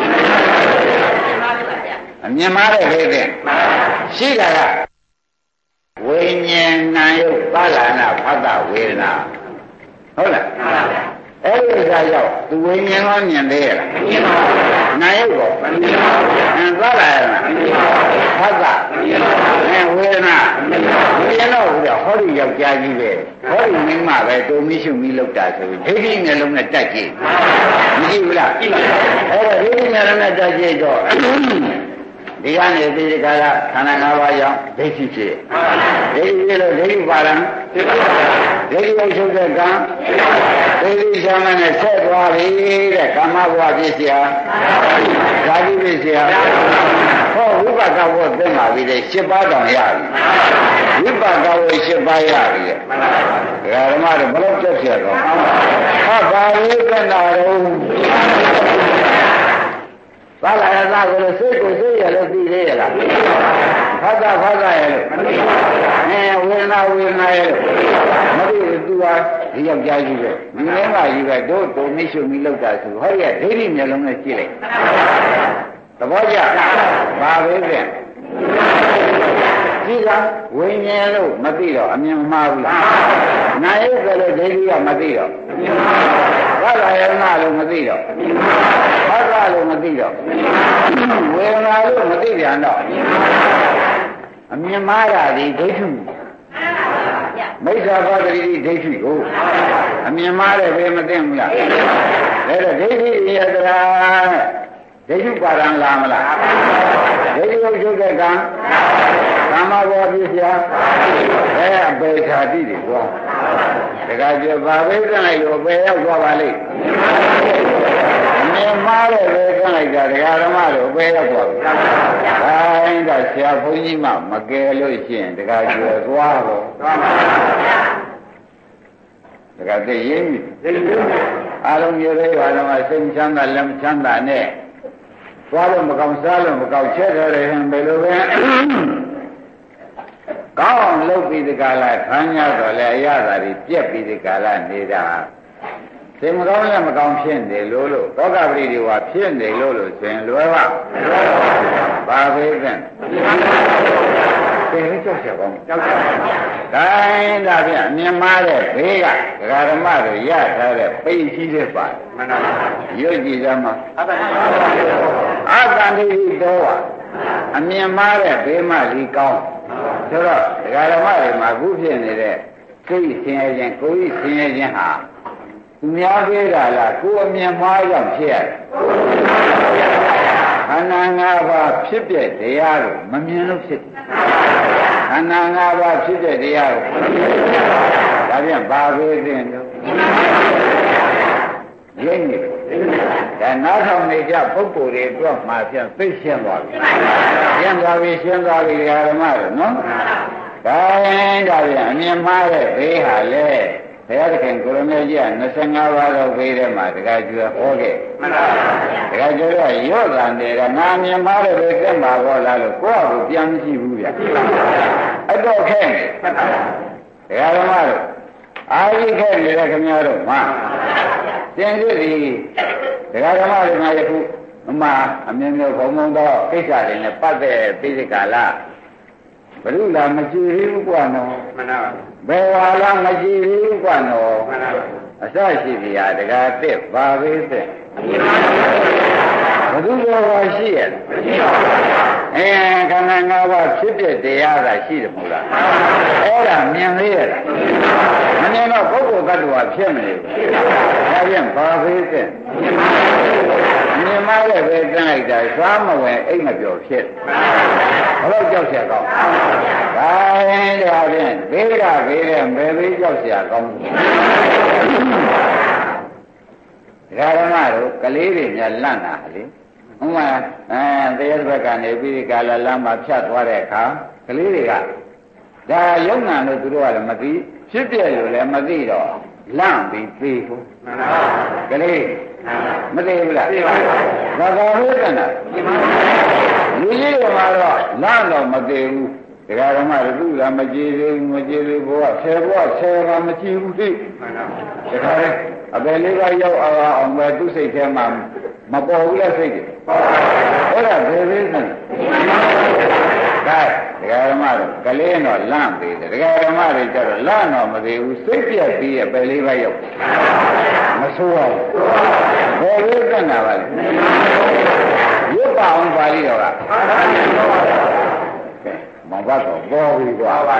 အမြင်မှားတဲ့ဘေးတဲ့ရှိတာကဝိညာဉ်နာယုတ်ပါဠာနာဖတ်တာဝေဒနာဟုတ်လားအဲ့ဒီဥစ္စာရောက်သူဝိညာဉ်ကောမြင်သေးရလားမြင်ပါဘူးနာယုတ်ကောမမြင်ပါဘူးအင်းပါဠာနာမမြင်ပါဘူးဖတ်တာမမြင်ပါဘူးအဲဝေဒနာမမြင်ပါဘူးမြင်တော့ဘူးဟောဒီယောက်ျားကြီးပဲဟောဒီမိန်းမပဲတုံမိရှုမိလောက်တာဆိုပြီးဒိဋ္ဌိမျက်လုံးနဲ့တက်ကြည့်မကြည့်ဘူးလားကြည့်ပါဘူးအဲ့ဒါဒိဋ္ဌိမျက်လုံးနဲ့တက်ကြည့်တော့ဒီကနေဒီကလာခန္ဓာ၅ပါးရောက်ဒိဋ္ဌိဖြစ်ဒိဋ္ဌိဖြစ်လို့ဒိဋ္ဌိပါရံဒိဋ္ဌိရုပ်ချုပ်တဲ့ကံဒိဋ္ဌိရှာမနဲ့ဆက်သွားပြီတဲ့ကာမဘဝဖြစ်เสียဇာတိဖြစ်เสียဟောဝိပါကဘဝသိမှာပြီတဲ့၈ပါးတောင်ရပြီဝိပါကဘဝ၈ပါးရပြီတဲ့ဓမ္မတွေဘလို့ပြည့်เสียတော့ဟာဘာလို့ကနာတော့ဘာလာရသကိုလို့စိတ်ကိုစိတ်ရလို့သိသေးရလားဖတ်တာဖတ်တာရလို့အဲဝေဒနာဝေဒနာရလို့မသိဘူးသူဟာဒီယောက်ျားကြီးပဲဒီလင်းကကြီးပဲတို့တုံမိရှုမိလောက်တာဆိုဟောရဒိဋ္ဌိမျက်လုံးနဲ့ကြည့်လိုက်သဘောကျဘာပဲပြန်ဒီကဝိညာဉ်လို့မသိတော့အမြင်မှားဘူးလားနာယုတ်ကလေးဒိဋ္ဌိကမသိတော့ဘာလာရနာလို့မသိတော့ဘာသာလို့မသိတော့ဝေဒနာလို့မသိပြန်တော့အမြင်မှားတာဒီဒိဋ္ဌိမိစ္ဆာပါဒတိဒိဋ္ဌိကိုအမြင်မှားတယ်ပဲမသိဘူးလားဒါတော့ဒိဋ္ဌိရတရာဒိဋ္ဌိပါရံလားမလားဒိဋ္ဌိကိုချုပ်တဲ့ကံကာမဘောပြည့်စရာအဲအပေခာတိတွေသွားတခါကျဘာပဲကလိုက်လို့အပေရောက်သွားပါလိမ့်မြင်မှားတဲ့ပဲကလိုက်တာဒကာဓမ္မတို့အပေရောက်သွားပြီဒါရင်တော့ဆရာဘုန်းကြီးမှမကယ်လို့ရှိရင်ဒကာကျွယ်သွားတော့ဒကာသိရင်အားလုံးမျိုးလေးပါတော့စိတ်ချမ်းသာလက်ချမ်းသာနဲ့သွားလို့မကောင်းစားလို့မကောင်းချက်တော်တယ်ဟင်ဘယ်လိုပဲကောင်းအောင်လုပ်ပြီးဒီကလာခံရတော့လေအရသာတွေပြက်ပြီးဒီကလာနေတာသိမကောင်းလည်းမကောင်းဖြစ်နေလို့လို့သောကပရိဒီဝါဖြစ်နေလို့လို့ဆိုရင်လွယ်ပါဘာပဲပြန်သိကြောက်ချက်ကောင်းကြောက်ချက်တိုင်းဒါပြန်မြင်မာတဲ့ဘေးကဒကာဓမ္မတို့ရထားတဲ့ပိတ်ကြီးတဲ့ပါမှန်ပါပါရွတ်ကြည့်သမှာအတ္တအတ္တတိတော်အမြင်မာတဲ့ဘေးမှဒီကောင်းဆိုတော့ဒကာဓမ္မတွေမှာခုဖြစ်နေတဲ့စိတ်ဆင်းရဲခြင်းကိုယ်ဆင်းရဲခြင်းဟာသူများပေးတာလားကိုယ်အမြင်မှားကြောင့်ဖြစ်ရတယ်ခန္ဓာ၅ပါးဖြစ်တဲ့တရားကိုမမြင်လို့ဖြစ်တယ်ခန္ဓာ၅ပါးဖြစ်တဲ့တရားကိုဒါပြန်ဘာပဲသိလို့ရင်းနေဒါနားထောင်နေကြပုဂ္ဂိုလ်တွေအတွက်မှပြန်သိရှင်းသွားပြီရှင်းသွားပြီရှင်းသွားပြီဓမ္မတို့နော်ဒါရင်ဒါပြန်အမြင်မှားတဲ့ဘေးဟာလေဘုရားသခင်ကိုရမေကြီးက၂၅ပါးသောဘေးထဲမှာတခါကျွယ်ဟောခဲ့မှန်ပါဗျာတခါကျွယ်ကရော့တာနေတာငါမြင်မှားတဲ့ဘေးတက်မှာတော့လားလို့ကိုယ့်အကူပြန်မရှိဘူးဗျာအတော့ခဲနေမှန်ပါဗျာဓမ္မတို့အာရိခဲနေတဲ့ခင်ဗျားတို့မှာသင်္ကြန်ဒီဒကာဓမ္မတွေမှာယခုအမှအမြင်မျိုးဘုံဘုံသောကိစ္စတွေနဲ့ပတ်သက်ပြီးဒီကလာဘုရားမကြည့်ဘူးကွာနော်မှန်ပါဘယ်ဝါလားမကြည့်ဘူးကွာနော်မှန်ပါအစရှိပြရာဒကာတစ်ဘာပဲတဲ့ဘုရားဘာရှိရဲ့မရှိပါဘူးအဲခန္ဓာ၅ပါးဖြစ်တဲ့တရားကရှိတယ်မဟုတ်လားအဲ့ဒါမြင်သေးရဲ့လားမမြင်တော့ပုဂ္ဂိုလ်တ attva ဖြစ်မနေဘူးဒါပြန်ဘာပဲတဲ့မြင်မှလည်းပဲတန်းလိုက်တာသွားမဝင်အိတ်မပြောဖြစ်ဘလို့ကြောက်เสียကောင်းဒါရင်ဒါဖြင့်ဘေးကဘေးတဲ့မေဘေးကြောက်เสียကောင်းဒကာဓမ္မတို့ကလေးတွေများလန့်တာလေဥမာအဲတရားဘက်ကနေပြီးကာလလမ်းမှာဖြတ်သွားတဲ့အခါကလေးတွေကဒါယုံနာလို့သူတို့ကလည်းမသိဖြစ်ပြလို့လည်းမသိတော့လန့်ပြီးသေးဘူးကလေးမသိဘူးလားသိပါပါဘာသာဟုတ်တယ်လားလူကြီးတွေမှာတော့လန့်တော့မသိဘူးဒကာဓမ္မတို့သူကမကြည်သေးဘူးမကြည်သေးဘူးဘဝဆယ်ဘဝဆယ်ကမကြည်ဘူးသိဒကာလေးအပယ်လေးပါးရောက်အောင်ပဲသူစိတ်ထဲမှာမပေါ်ဘူးလားစိတ်တွေအဲ့ဒါဘယ်လိုလဲဒါဒကာဓမ္မတို့ကလေးတော့လန့်သေးတယ်ဒကာဓမ္မတွေကျတော့လန့်တော့မသေးဘူးစိတ်ပြက်ပြီးအပယ်လေးပါးရောက်မဆိုးဘူးဘယ်လိုကနာပါလဲရုပ်ပါအောင်ပါဠိတော်ကမဘတ်တော့ပေါ်ပြီကွာဒ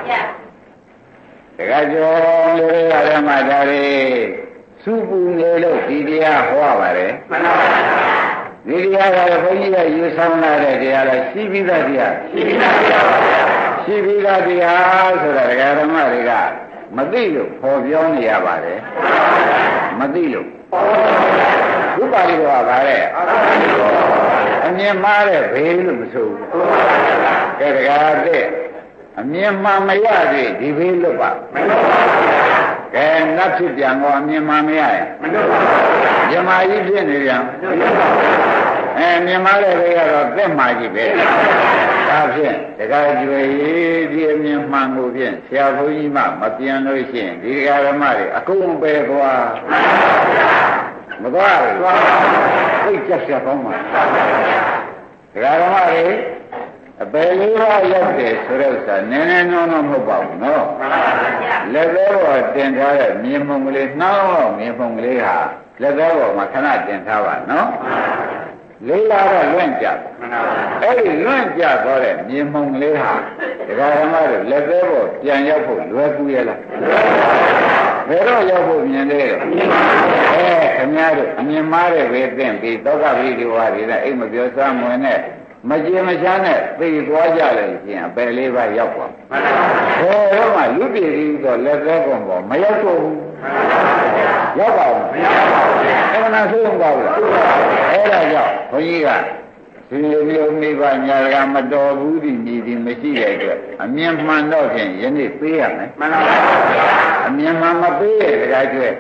ကာကျော်လေးရဓမ္မဒါရီစုပူနေလို့ဒီတရားဟောပါတယ်မှန်ပါပါဒီတရားကလည်းဘုန်းကြီးကယူဆောင်လာတဲ့တရားလားရှိပြီးသားတရားရှိပြီးသားတရားပါဗျာရှိပြီးသားတရားဆိုတာဒကာဓမ္မတွေကမသိလို့ပေါ်ပြောနေရပါတယ်မသိလို့ဘုပါဠိတော်ကဗါတဲ့အမြင်မှားတဲ့ဘေးလို့မဆိုဘူးကဲဒကာတဲ့အမြင်မှန်မရသေးဒီဘေးလွတ်ပါမလွတ်ပါဘူးကဲနတ်ဖြစ်ပြန်တော့အမြင်မှန်မရရင်မလွတ်ပါဘူးမြမကြီးဖြစ်နေပြန်မလွတ်ပါဘူးအဲမြင်မတဲ့ဘေးကတော့သက်မာကြီးပဲဒါဖြင့်ဒကာကျွေဒီအမြင်မှန်ကိုဖြင့်ဆရာဘုန်းကြီးမှမပြန်လို့ရှိရင်ဒီဒကာဓမ္မတွေအကုန်ပဲသွားမသွားဘူးသိကြက်ကြကောင်းပါဒကာဓမ္မတွေအပယ်လေးပါးရောက်တယ်ဆိုတဲ့ဥစ္စာနည်းနည်းနောနောမဟုတ်ပါဘူးနော်လက်သေးပေါ်တင်ထားတဲ့မြေမှုံကလေးနှောင်းတော့မြေမှုံကလေးဟာလက်သေးပေါ်မှာခဏတင်ထားပါနော်လေးလာတော့လွင့်ကြအဲ့ဒီလွင့်ကြသွားတဲ့မြေမှုံကလေးဟာဒကာဓမ္မတို့လက်သေးပေါ်ပြန်ရောက်ဖို့လွယ်ကူရဲ့လားဘယ်တော့ရောက်ဖို့မြင်သေးလဲအဲခင်ဗျားတို့အမြင်မှားတဲ့ဘေးသင့်ပြီးတောကပိဒီဝါတွေနဲ့အိမ်မပြောစားမဝင်နဲ့မကြေမချမ်းနဲ့သိသွားကြလို့ရှိရင်အပယ်လေးပါးရောက်ပါဘယ်တော့မှလူပြည်ကြီးဆိုလက်သေးကုန်ပေါ်မရောက်တော့ဘူးရောက်ပါဘူးမရောက်ပါဘူးအဲ့ဒါဆိုရင်ပါဘူးလားအဲ့ဒါကြောင့်ဘုန်းကြီးကဒီလိုမျိုးမိဘညာကမတော်ဘူးဒီညီဒီမရှိတဲ့အတွက်အမြင်မှန်တော့ဖြင့်ယနေ့ပေးရမယ်မှန်ပါပါအမြင်မှန်မပေးရတဲ့ကြွယ်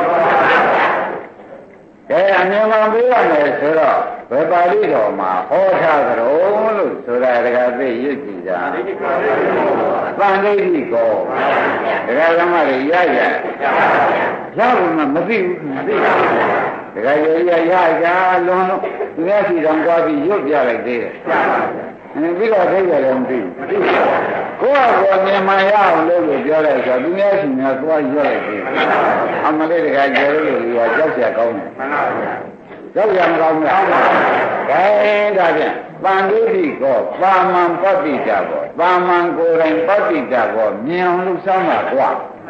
ကဲအမြင်မှန်ပေးရမယ်ဆိုတော့ဘယ်ပါဠိတော်မှာဟောထားကြတော့လို့ဆိုတာတကယ်သိရည်ကြည်တာသံဃိတိကောဒကာဓမ္မတွေရရရဘူးမမသိဘူးမသိပါဘူးဒကာကြီးရရကြလွန်လို့သူများစီတော်သွားပြီးရွတ်ပြလိုက်သေးတယ်အဲပြီးတော့သိရတယ်မသိဘူးကိုယ့်အပေါ်မြင်မှန်ရအောင်လို့ပြောလိုက်ဆိုသူများစီများသွားရွတ်လိုက်သေးတယ်အမလေးဒကာကြီးလို့ကကြောက်ကြကောင်းတယ်မှန်ပါဗျာရောက်ရမကောင်းဘူးလား။ဒါဒါဖြင့်ပန္တိတိကောပါမံပတ္တိတာကောပါမံကိုယ်တိုင်ပတ္တိတာကောမြင်အောင်လုပ်စမ်းပါကွာ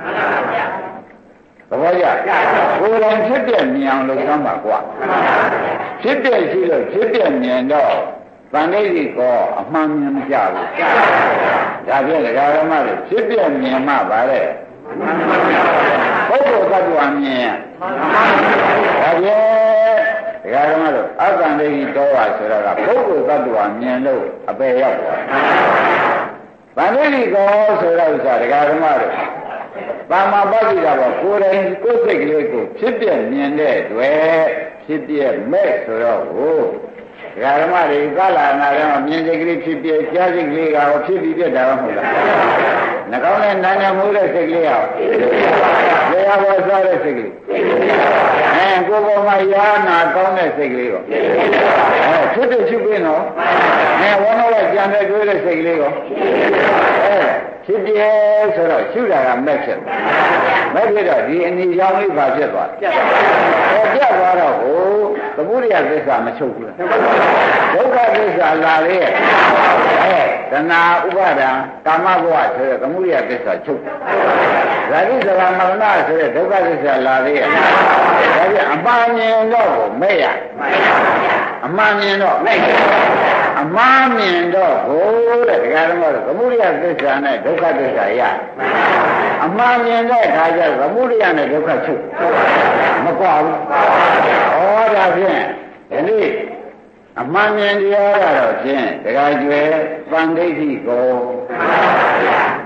။သဘောကျ။ကိုယ်တိုင်ဖြစ်တဲ့မြင်အောင်လုပ်စမ်းပါကွာ။ဖြစ်တဲ့ရှိလို့ဖြစ်တဲ့မြင်တော့ပန္တိတိကောအမှန်မြင်မကြဘူး။ဒါဖြင့်ဒကာရမတွေဖြစ်တဲ့မြင်မှပါလေ။ပုဂ္ဂိုလ်သတ္တဝါမြင်ဒါဖြင့်ဒကာဓမ္မတို့အတ္တန်ဒိဋ္ဌိတော်ဝါဆိုတာကပုဂ္ဂိုလ်သတ္တဝါမြင်လို့အပေရောက်သွား။ဗန္ဓိတိကောဆိုတဲ့ဥစ္စာဒကာဓမ္မတို့ပါမပတ္တိတာကကိုယ်တိုင်ကိုယ်စိတ်ကလေးကိုဖြစ်ပြမြင်တဲ့တွေ့ဖြစ်ပြမဲ့ဆိုတော့ကိုဒကာဓမ္မတွေကာလနာတော့မြင်စိတ်ကလေးဖြစ်ပြကြားစိတ်ကလေးကဖြစ်ပြီးပြတ်တာမဟုတ်လား။နှကောင်းနဲ့နားနဲ့မှုတဲ့စိတ်ကလေးရောလေယာဘောစားတဲ့စိတ်ကလေးအဲကိုယ်ပေါ်မှာယာနာကောင်းတဲ့စိတ်ကလေးရောအဲဖြစ်ဖြစ်ဖြစ်ပြီးနော်အဲဝန်းတော့ကြံတဲ့တွေးတဲ့စိတ်ကလေးရောအဲဖြစ်ပြဆိုတော့ရှုတာကမဲ့ဖြစ်မဲ့ဖြစ်တော့ဒီအနိရောင်လေးပါဖြစ်သွားပြတ်သွားပြတ်သွားတော့ဟိုသမုဒိယသစ္စာမချုပ်ဘူးလားဒုက္ခသစ္စာလာလေအဲတဏှာဥပါဒံကာမဘဝဆိုတဲ့သမုဒိယသစ္စာချုပ်ဇာတိဇရာမရဏဆိုတဲ့ဒုက္ခသစ္စာလာလေဒါပြန်အမှန်မြင်တော့ကိုမဲ့ရအမှန်မြင်တော့မဲ့အမှားမြင်တော့ဟိုတဲ့ဒကာဓမ္မတို့သမုဒိယသစ္စာနဲ့ဒုက္ခသစ္စာရအမှားမြင်တဲ့အခါကျသမုဒိယနဲ့ဒုက္ခချုပ်မကွာဘူးဩဒါဖြင့်ဒီနေ့အမှန်မြင်တရားကတော့ဖြင့်ဒကာကျွယ်ပန္ဒိဋ္ဌိကို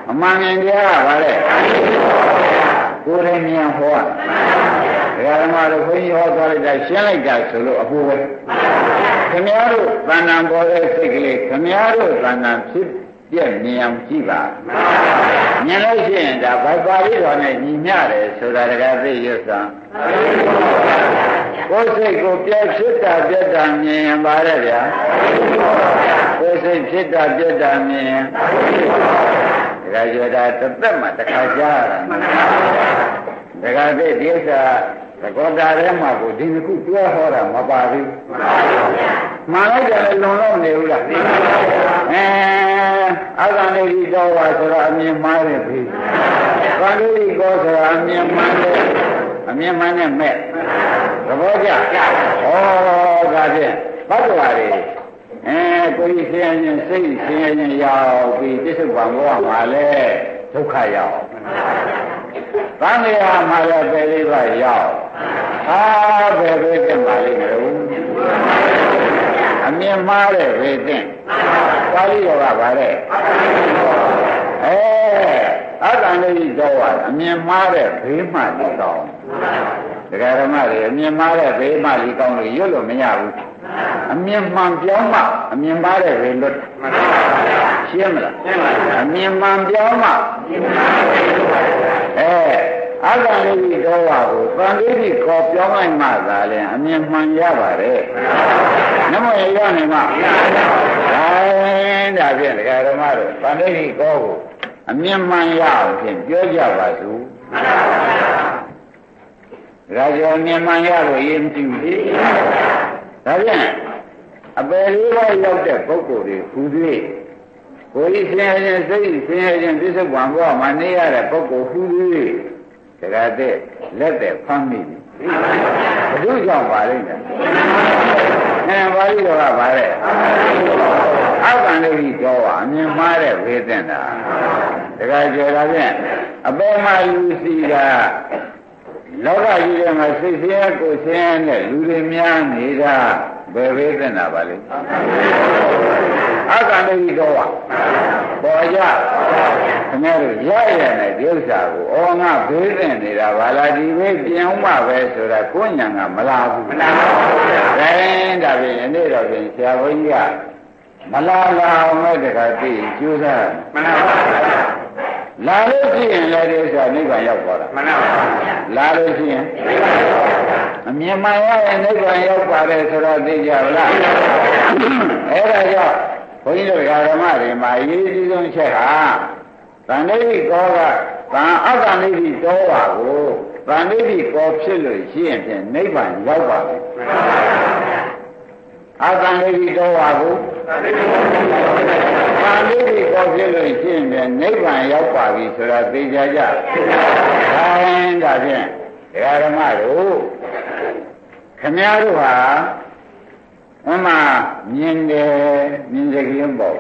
အမှန်မြင်တရားကဘာလဲကိုယ်ရင်မြင်ဟောဒကာဓမ္မတို့ခွင့်ဟောသွားလိုက်တာရှင်းလိုက်တာဆိုလို့အပူပဲခင်ဗျားတို့သဏ္ဍာန်ပေါ်တဲ့စိတ်ကလေးခင်ဗျားတို့သဏ္ဍာန်ဖြစ်ပြည့်မြင်အောင်ကြည့်ပါမြင်လို့ရှိရင်ဒါဘိုက်ပါဠိတော်နဲ့ညီမျှတယ်ဆိုတာတကားသိရစံကိုယ်စိတ်ကိုပြည့်ဖြစ်တာပြည့်တာမြင်ရင်ပါရဲ့ဗျာကိုယ်စိတ်ဖြစ်တာပြည့်တာမြင်ရင်တကားကြတာတစ်သက်မှတစ်ခါကြားရတာတကားသိဒီဥစ္စာသကောတာထဲမှာကိုဒီတစ်ခုတွဲဟောတာမပါဘူးမှန်လိုက်တယ်လည်းလုံလောက်နေဘူးလားအဲအာဂန္တိတော်ဝါဆိုတော့အမြင်မှားတယ်ပြီဗန္ဓုတိကောဆိုတာအမြင်မှန်တယ်အမြင်မှန်နဲ့မဲ့သဘောကျဩဒါဖြင့်ဘတ်တော်ရီအဲကိုကြီးဆင်းရဲခြင်းစိတ်ဆင်းရဲခြင်းရောက်ပြီးတိစ္ဆုတ်ပံဘဝမှာလဲဒုက္ခရောက်သံဃာမှာလည်းပဲလေးပါရောက်အာဘယ်ပဲတက်ပါလိမ့်မယ်အမြင်မှားတဲ့ဝေသင်ပါဠိတော်ကဗါတဲ့အဲအတန်လေးတော်ကအမြင်မှားတဲ့ဘေးမှလီကောင်းဒကာဓမ္မတွေအမြင်မှားတဲ့ဘေးမှလီကောင်းလို့ရွတ်လို့မရဘူးအမြင်မှန်ပြောင်းမှအမြင်မှားတဲ့ဘေးလွတ်ရှင်းမလားအမြင်မှန်ပြောင်းမှအဲအတန်လေးတော်ဝါကိုသံဃိခေါ်ပြောင်းလိုက်မှသာလဲအမြင်မှန်ရပါတယ်နမောရရနိုင်မှဒါဒါဖြင့်ဒကာဓမ္မတို့သံဃိခေါ်ကိုအမြင်မှန်ရအောင်ဖြင့်ပြောကြပါစို့ဒါကြောင့်အမြင်မှန်ရလို့ရေးမကြည့်ဘူးဒါဖြင့်အပယ်လေးပါးရောက်တဲ့ပုဂ္ဂိုလ်တွေဟူသည်ကိုယ်ဤဆင်းရဲခြင်းစိတ်ဆင်းရဲခြင်းပြစ္ဆုတ်ပံဘဝမှာနေရတဲ့ပုဂ္ဂိုလ်ဟူသည်တခါတည်းလက်တဲ့ဖမ်းမိပြီဘုသူကြောင့်ပါလိမ့်မယ်အဲပါဠိတော်ကပါတဲ့အောက်ကံလေးတော်ကအမြင်မှားတဲ့ဝေသင်တာတခါကျော်တာဖြင့်အပေမှာလူစီကလောကကြီးထဲမှာစိတ်ဆင်းရဲကိုဆင်းရဲနဲ့လူတွေများနေတာဘယ်ဝေသင်တာပါလဲအောက်ကံလေးတော်ကပေါ်ကြခင်ဗျားတို့ရရတဲ့ဒီဥစ္စာကိုဩငါဘေးသင့်နေတာဗာလားဒီဘေးပြန်မှပဲဆိုတာကိုညာကမလာဘူးမလာပါဘူးဗျာဒါရင်ဒါဖြင့်ယနေ့တော့ပြင်ဆရာဘုန်းကြီးကမလာလာအောင်မဲ့တခါသိကျိုးစားမလာပါဘူးလာလို့ရှိရင်လည်းဒီဥစ္စာနိဗ္ဗာန်ရောက်သွားတာမလာပါဘူးလာလို့ရှိရင်အမြင်မှန်ရရင်နိဗ္ဗာန်ရောက်ပါတယ်ဆိုတော့သိကြပါလားအဲ့ဒါကြောင့်ဘုန်းကြီးတို့ဓမ္မတွေမှာအရေးကြီးဆုံးချက်ဟာသံဃိကောကသံအကနိတိတော်ပါကိုသံဃိကောဖြစ်လို့ရှိရင်ဖြင့်နိဗ္ဗာန်ရောက်ပါမယ်အကနိတိတော်ပါကိုသံဃိကောဖြစ်လို့ရှိရင်ဖြင့်နိဗ္ဗာန်ရောက်ပါပြီဆိုတာသိကြကြဒါရင်ဒါဖြင့်ဓမ္မတို့ခမည်းတော်ဟာအမှမြင်တယ်မြင်စကလေးပေါ့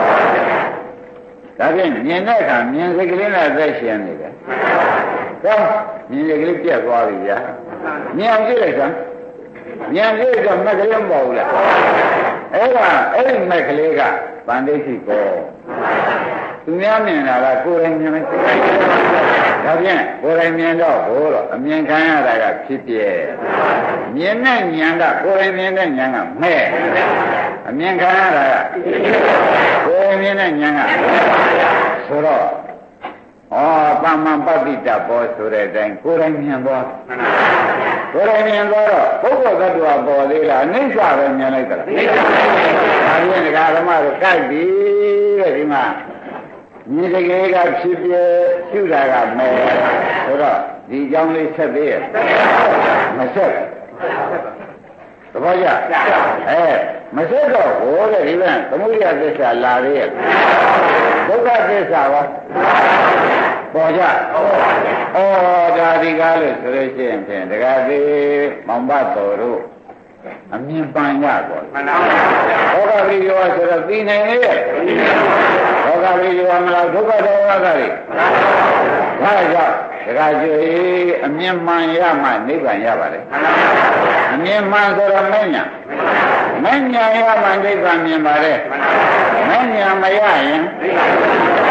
ဒါဖြင့်မြင်တဲ့အခါမြင်စကလေးနဲ့သက်ရှင်နေတယ်။ဒါမြင်စကလေးပြတ်သွားပြီဗျာ။မြင်အောင်ကြည့်လိုက်စမ်း။မြင်ကြည့်တော့မက်ကလေးမပေါ့ဘူးလား။အဲ့ဒါအဲ့ဒီမက်ကလေးကဗန္ဓိတိကော။သူများမြင်တာကကိုယ်တိုင်မြင်လိုက်။ဒါဖြင့်ကိုယ်တိုင်မြင်တော့ဘိုးတော့အမြင်ခံရတာကဖြစ်ပြဲ။မြင်တဲ့ဉာဏ်ကကိုယ်တိုင်မြင်တဲ့ဉာဏ်ကမဲ့။အမြင်ခံရတာကကိုယ်မြင်တဲ့ဉာဏ်ကဆိုတော့ဩသမ္မာပတိတဘောဆိုတဲ့အတိုင်းကိုယ်တိုင်မြင်သွားကိုယ်တိုင်မြင်သွားတော့ပုဂ္ဂိုလ်သတ္တဝါပေါ်သေးလားအနိစ္စပဲမြင်လိုက်သလားအနိစ္စပါဘူးဒါဖြင့်ဒကာဓမ္မတို့ကြိုက်ပြီတဲ့ဒီမှာမြင်တကယ်ကဖြစ်ပြရှုတာကမယ်ဆိုတော့ဒီအကြောင်းလေးဆက်သေးရဲ့မဆက်သဘောကျအဲမဆက်တော့ဟိုတဲ့ဒီကသမုဒိယသစ္စာလာသေးရဲ့ဒုက္ခသစ္စာရောပေါ်ကြဩဒါဒီကားလို့ဆိုလို့ရှိရင်ဖြင့်ဒကာသေးမောင်ဘတော်တို့အမြင်ပန်ရတော့မှန်ပါဘူးဒုက္ခပိယောဆိုတော့သိနိုင်လေဒုက္ခပိယောမလားဒုက္ခဒေဝကတွေဒါကြောင့်ဒကာကျွေအမြင်မှန်ရမှနိဗ္ဗာန်ရပါလေအမြင်မှန်ဆိုတော့မဉ္ဇဏ်မဉ္ဇဏ်ရမှနိဗ္ဗာန်မြင်ပါလေမဉ္ဇဏ်မရရင်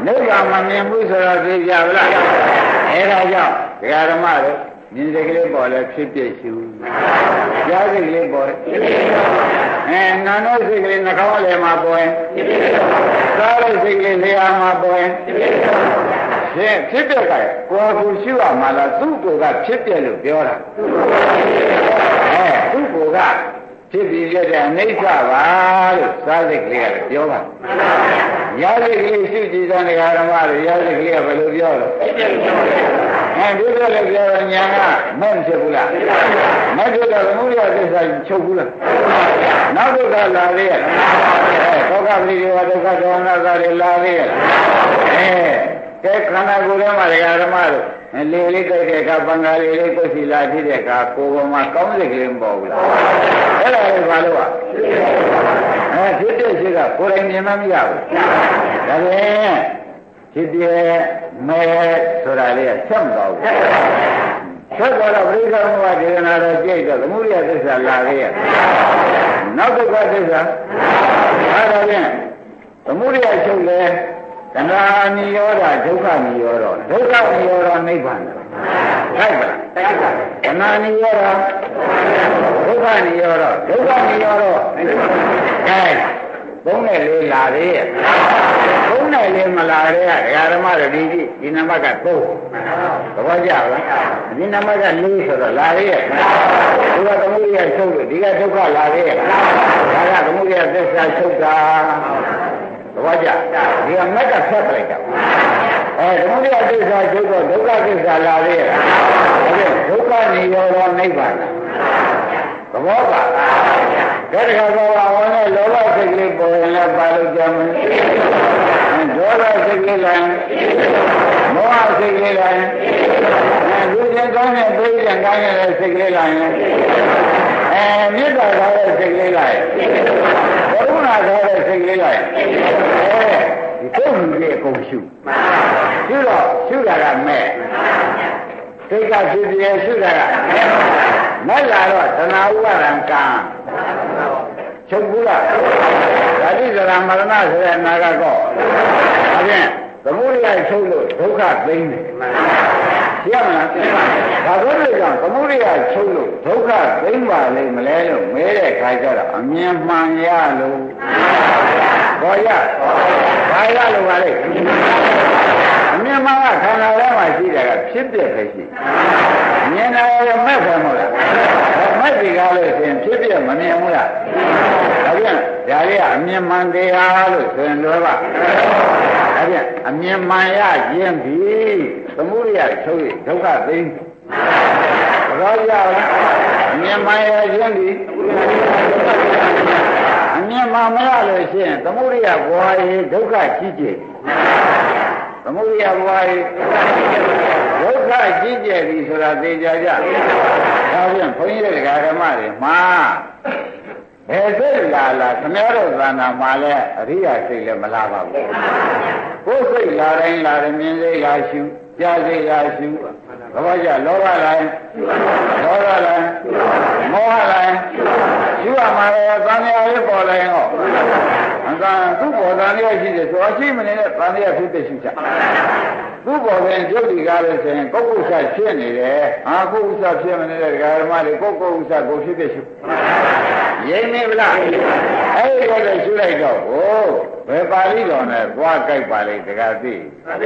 နိဗ္ဗာန်မမြင်ဘူးဆိုတော့သိကြဗလားအဲဒါကြောင့်ဒကာဓမ္မတို့မြင်စိတ်ကလေးပေါ်လဲဖြစ်ဖြစ်ရှုကြားစိတ်ကလေးပေါ်အဲနာနောစိတ်ကလေးနှာခေါင်းလည်းမှာပေါ်ရင်စားတဲ့စိတ်ကလေးလျှာမှာပေါ်ရင်ဖြစ်ဖြစ်ပြက်ကကိုယ်ကိုရှုရမှာလားသူ့ကိုယ်ကဖြစ်ပြလို့ပြောတာအဲသူ့ကိုယ်ကဖြစ်ပြီးရတဲ့အနိစ္စပါလို့စားစိတ်ကလေးကပြောပါရစိတ်ကလေးရှုကြည့်တဲ့နေရာဓမ္မတွေရစိတ်ကလေးကဘယ်လိုပြောလဲအဲဒီလိုလည်းပြောတော့ညာကမဲ့ဖြစ်ဘူးလားမဖြစ်တော့သမုဒိယသစ္စာချုပ်ဘူးလားနောက်ဒုက္ခလာသေးရဲ့အဲဒုက္ခပရိဒေဝဒုက္ခဒေဝနာသာတွေလာသေးရဲ့အဲကဲခန္ဓာကိုယ်ထဲမှာဒကာဓမ္မတို့လေလေးကြိုက်တဲ့အခါပင်္ဂါလေးလေးကိုယ်စီလာဖြစ်တဲ့အခါကိုယ်ပေါ်မှာကောင်းစိတ်ကလေးမပေါ်ဘူးလားအဲ့ဒါလေးဘာလို့อ่ะအဲဖြစ်တဲ့ရှိကကိုယ်တိုင်မြင်မှမရဘူးဒါဖြင့်ဖြစ်ပြမဲဆိုတာလေးကဆက်မသွားဘူးဆက်သွားတော့ပရိက္ခမဝဒေသနာတော်ကြိတ်တော့သမုဒိယသစ္စာလာခဲ့ရနောက်ဒုက္ခသစ္စာအဲ့ဒါဖြင့်သမုဒိယချုပ်လေတဏှာနိရောဓဒုက္ခနိရောဓဒုက္ခနိရောဓနိဗ္ဗာန်ဟုတ်ပါလားတဏှာနိရောဓဒုက္ခနိရောဓဒုက္ခနိရောဓကဲဘုံနဲ့လေးလာသေးရဲ့ဘုံနဲ့လေးမလာတဲ့ကဒကာဓမ္မတွေဒီဒီနံပါတ်ကသုံးသဘောကျလားဒီနံပါတ်ကလေးဆိုတော့လာသေးရဲ့ဒီကသမုဒိယချုပ်လို့ဒီကဒုက္ခလာသေးရဲ့ဒါကသမုဒိယသစ္စာချုပ်တာသဘောကျဒီကမက်ကဆက်ပလိုက်တာအဲသမုဒိယသစ္စာချုပ်တော့ဒုက္ခသစ္စာလာသေးရဲ့ဒါဖြင့်ဒုက္ခနိရောဓနိဗ္ဗာန်သဘောပါကဲတခါတော့ဝါနဲ့လောဘစိတ်ကလေးပေါ်ရင်လည်းပါလို့ကြမယ်ဒေါသစိတ်ကလေးလည်းမောဟစိတ်ကလေးလည်းလူချင်းကောင်းတဲ့ပြိဿကောင်းတဲ့စိတ်ကလေးလည်းအဲမေတ္တာကောင်းတဲ့စိတ်ကလေးလည်းကရုဏာကောင်းတဲ့စိတ်ကလေးလည်းအဲဒီကိုယ်ကြီးအကုန်ရှုရှုတော့ရှုတာကမဲ့စိတ်ကဖြစ်ပြရှုတာကမက်လာတော့သနာဥပါဒံကံချုပ်ဘူးလားဓာတိဇရာမရဏဆိုတဲ့နာဂကောဒါဖြင့်သမုဒိယချုပ်လို့ဒုက္ခသိမ်းတယ်သိရမလားဒါဆိုလို့ကြောင့်သမုဒိယချုပ်လို့ဒုက္ခသိမ်းပါလိမ့်မလဲလို့မဲတဲ့ခါကျတော့အမြင်မှန်ရလို့ဘောရဘာရလို့ပါလဲအမြင်မှန်ကခန္ဓာထဲမှာရှိတယ်ကဖြစ်ပြပဲရှိမြင်တယ်ရမဲ့ပဲမဟုတ်လားမဲ့ဒီကားလို့ဆိုရင်ဖြစ်ပြမမြင်ဘူးလားဒါပြန်ဒါလေးကအမြင်မှန်တရားလို့ဆိုရင်တော့ပါဒါပြန်အမြင်မှန်ရခြင်းပြီသမုဒိယချုပ်ရဒုက္ခသိမ်းဘောရလားအမြင်မှန်ရခြင်းပြီအမြင်မှန်မရလို့ရှိရင်သမုဒိယဘဝရေဒုက္ခကြီးကျယ်သမုဒိယဘဝရေဒုက္ခကြီးကျယ်ပြီဆိုတာသိကြကြဒါပြန်ဘုန်းကြီးတွေကဓမ္မတွေမှာဘယ်စိတ်လာလာခမည်းတော်သဏ္ဍာန်မှာလဲအရိယာစိတ်လည်းမလာပါဘူးကိုယ်စိတ်လာတိုင်းလာတယ်မြင်စိတ်လာရှုကြားစိတ်လာရှုဘာကြလောဘလာဒေါသလာမောဟလာရှုရမှာလေသံဃာလေးပေါ်လာရင်ဟောအကသူ့ပေါ်သားလေးရှိတယ်ဆိုအရှိမနေတဲ့သံဃာဖြစ်တဲ့ရှုချသူ့ပေါ်ရင်ကျုပ်ဒီကားလို့ဆိုရင်ကိုယ်ကုသဖြစ်နေတယ်ဟာကိုယ်ကုသဖြစ်မနေတဲ့ဓမ္မတွေကိုယ်ကိုယ်ကုသကိုဖြစ်တဲ့ရှုရိမ့်နေဗလားအဲ့ဒီတော့လည်းရှုလိုက်တော့ဟိုဘယ်ပါဠိတော်နဲ့သွားကြိုက်ပါလိမ့်တကားသိ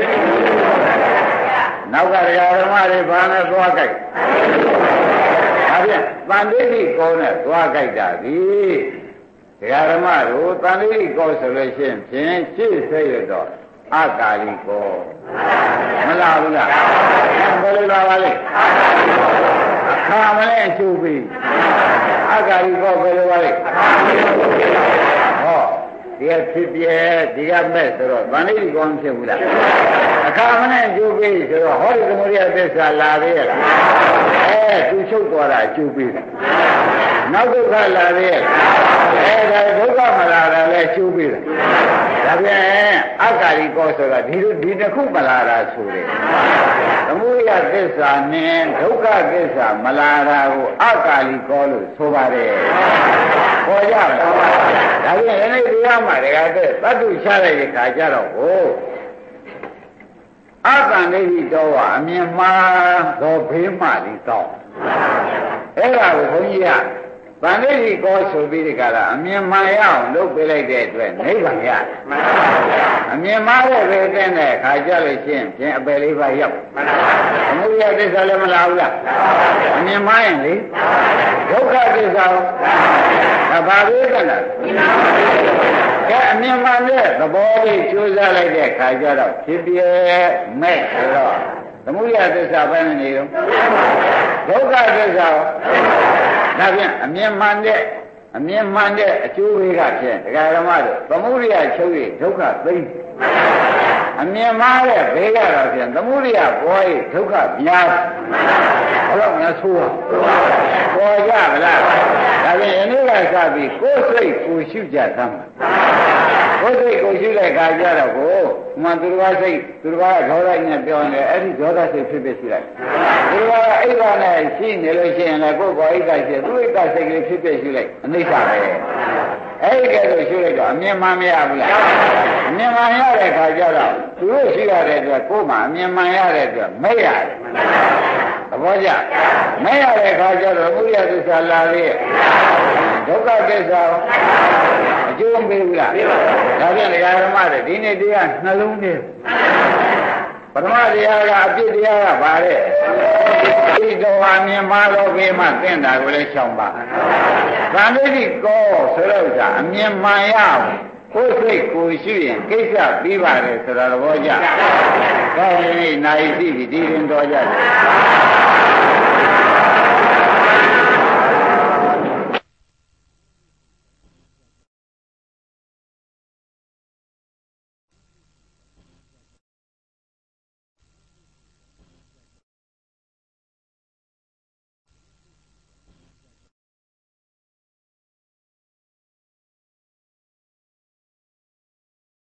နောက်ကဓမ္မတွေဘာနဲ့သွားကြိုက်ဒါဖြင့်တန်တိတိကောနဲ့သွားကြိုက်တာဒီဓမ္မတို့တန်တိတိကောဆိုလို့ရှိရင်ဖြင့်ရှေ့ဆက်ရတော့အကာလိကောမလားဘူးလားဘယ်လိုလာပါလဲအခါမလဲအကျိုးပြီးအကာလိကောဘယ်လိုပါလဲဟောဒီကဖြစ်ပြဲဒီကမဲ့ဆိုတော့ဗန္ဓိကောမဖြစ်ဘူးလားအခါမနဲ့အကျိုးပေးဆိုတော့ဟောဒီသမုဒိယသစ္စာလာသေးရဲ့အဲသူချုပ်သွားတာအကျိုးပေးတယ်နောက်ဒုက္ခလာသေးရဲ့အဲဒါဒုက္ခမလာတာလဲအကျိုးပေးတယ်ဒါပြန်အကာလိကောဆိုတာဒီလိုဒီတစ်ခုမလာတာဆိုတယ်သမုဒိယသစ္စာနဲ့ဒုက္ခသစ္စာမလာတာကိုအကာလိကောလို့ဆိုပါတယ်ပေါ်ကြလားဒါပြန်အဲ့ဒီတရားမှာတကယ်တည်းတတ်သူချလိုက်တဲ့ခါကျတော့ဟိုအတန်လေးကြီးတော့အမြင်မှားတော့ဘေးမှလေးတော့အဲ့ဒါကိုဘုန်းကြီးကဗန္ဓိတိကောဆိုပြီးဒီကလာအမြင်မှန်ရအောင်လုပ်ပေးလိုက်တဲ့အတွက်နိဗ္ဗာန်ရမှန်ပါဗျာအမြင်မှားတဲ့ပဲတဲ့နဲ့ခါကြလို့ရှိရင်ဖြင့်အပယ်လေးပါရောက်မှန်ပါဗျာအမှုရသစ္စာလည်းမလာဘူးလားအမြင်မှားရင်လေဒုက္ခသစ္စာဘာဘာပဲကလားကဲအမြင်မှန်တဲ့သဘောလေးကြိုးစားလိုက်တဲ့ခါကြတော့ဖြစ်ပြမဲ့ဆိုတော့သမုဒယသစ္စာပဲနေရောဒုက္ခသစ္စာဒါဖြင့်အမြင်မှန်တဲ့အမြင်မှန်တဲ့အကျိုးတွေကဖြင့်ဒကာဓမ္မတို့သမုဒယချုပ်ရဒုက္ခသိမ့်အမြင်မှားတဲ့ဘေးကတော့ဖြင့်သမုဒယပေါ်ရဒုက္ခများဘယ်တော့မှဆိုးပေါ်ကြဗလားဒါဖြင့်ယနေ့ကစပြီးကိုယ်စိတ်ကိုရှုကြသမ်းကိုယ်စိတ်ကိုရှုတဲ့အခါကျတော့ကိုမှန်သူတော်စိတ်သူတော်ကဒေါသနဲ့ပြောနေအဲ့ဒီဒေါသစိတ်ဖြစ်ဖြစ်ရှိလိုက်သူတော်ကအိဒါနဲ့ရှိနေလို့ရှိရင်လည်းကိုယ်ကအိဒါရှိသူအိဒါစိတ်ကလေးဖြစ်ဖြစ်ရှိလိုက်အနိစ္စပဲအဲ့ဒီကဲတော့ရှုလိုက်တော့အမြင်မှန်မရဘူးလားအမြင်မှန်ရတဲ့အခါကျတော့သူတို့ရှိရတဲ့အတွက်ကိုယ်မှအမြင်မှန်ရတဲ့အတွက်မဲ့ရတယ်သဘောကျမဲ့ရတဲ့အခါကျတော့ဘုရားသစ္စာလာလေဒုက္ခသစ္စာအကျိုးမပေးဘူးလားဒါဖြင့်တရားဓမ္မတွေဒီနေ့တရားနှလုံးထဲပထမတရားကအပြစ်တရားကပါတဲ့ဒီတော်အမြင်မှားတော့ဘေးမှာသင်တာကိုလည်းရှောင်ပါသံဃိတိကောဆိုတော့ဥစ္စာအမြင်မှန်ရအောင်ကိုယ်စိတ်ကိုရှိရင်ကိစ္စပြီးပါတယ်ဆိုတာသဘောကျကောင်းပြီနိုင်ပြီဒီရင်တော်ကြတယ်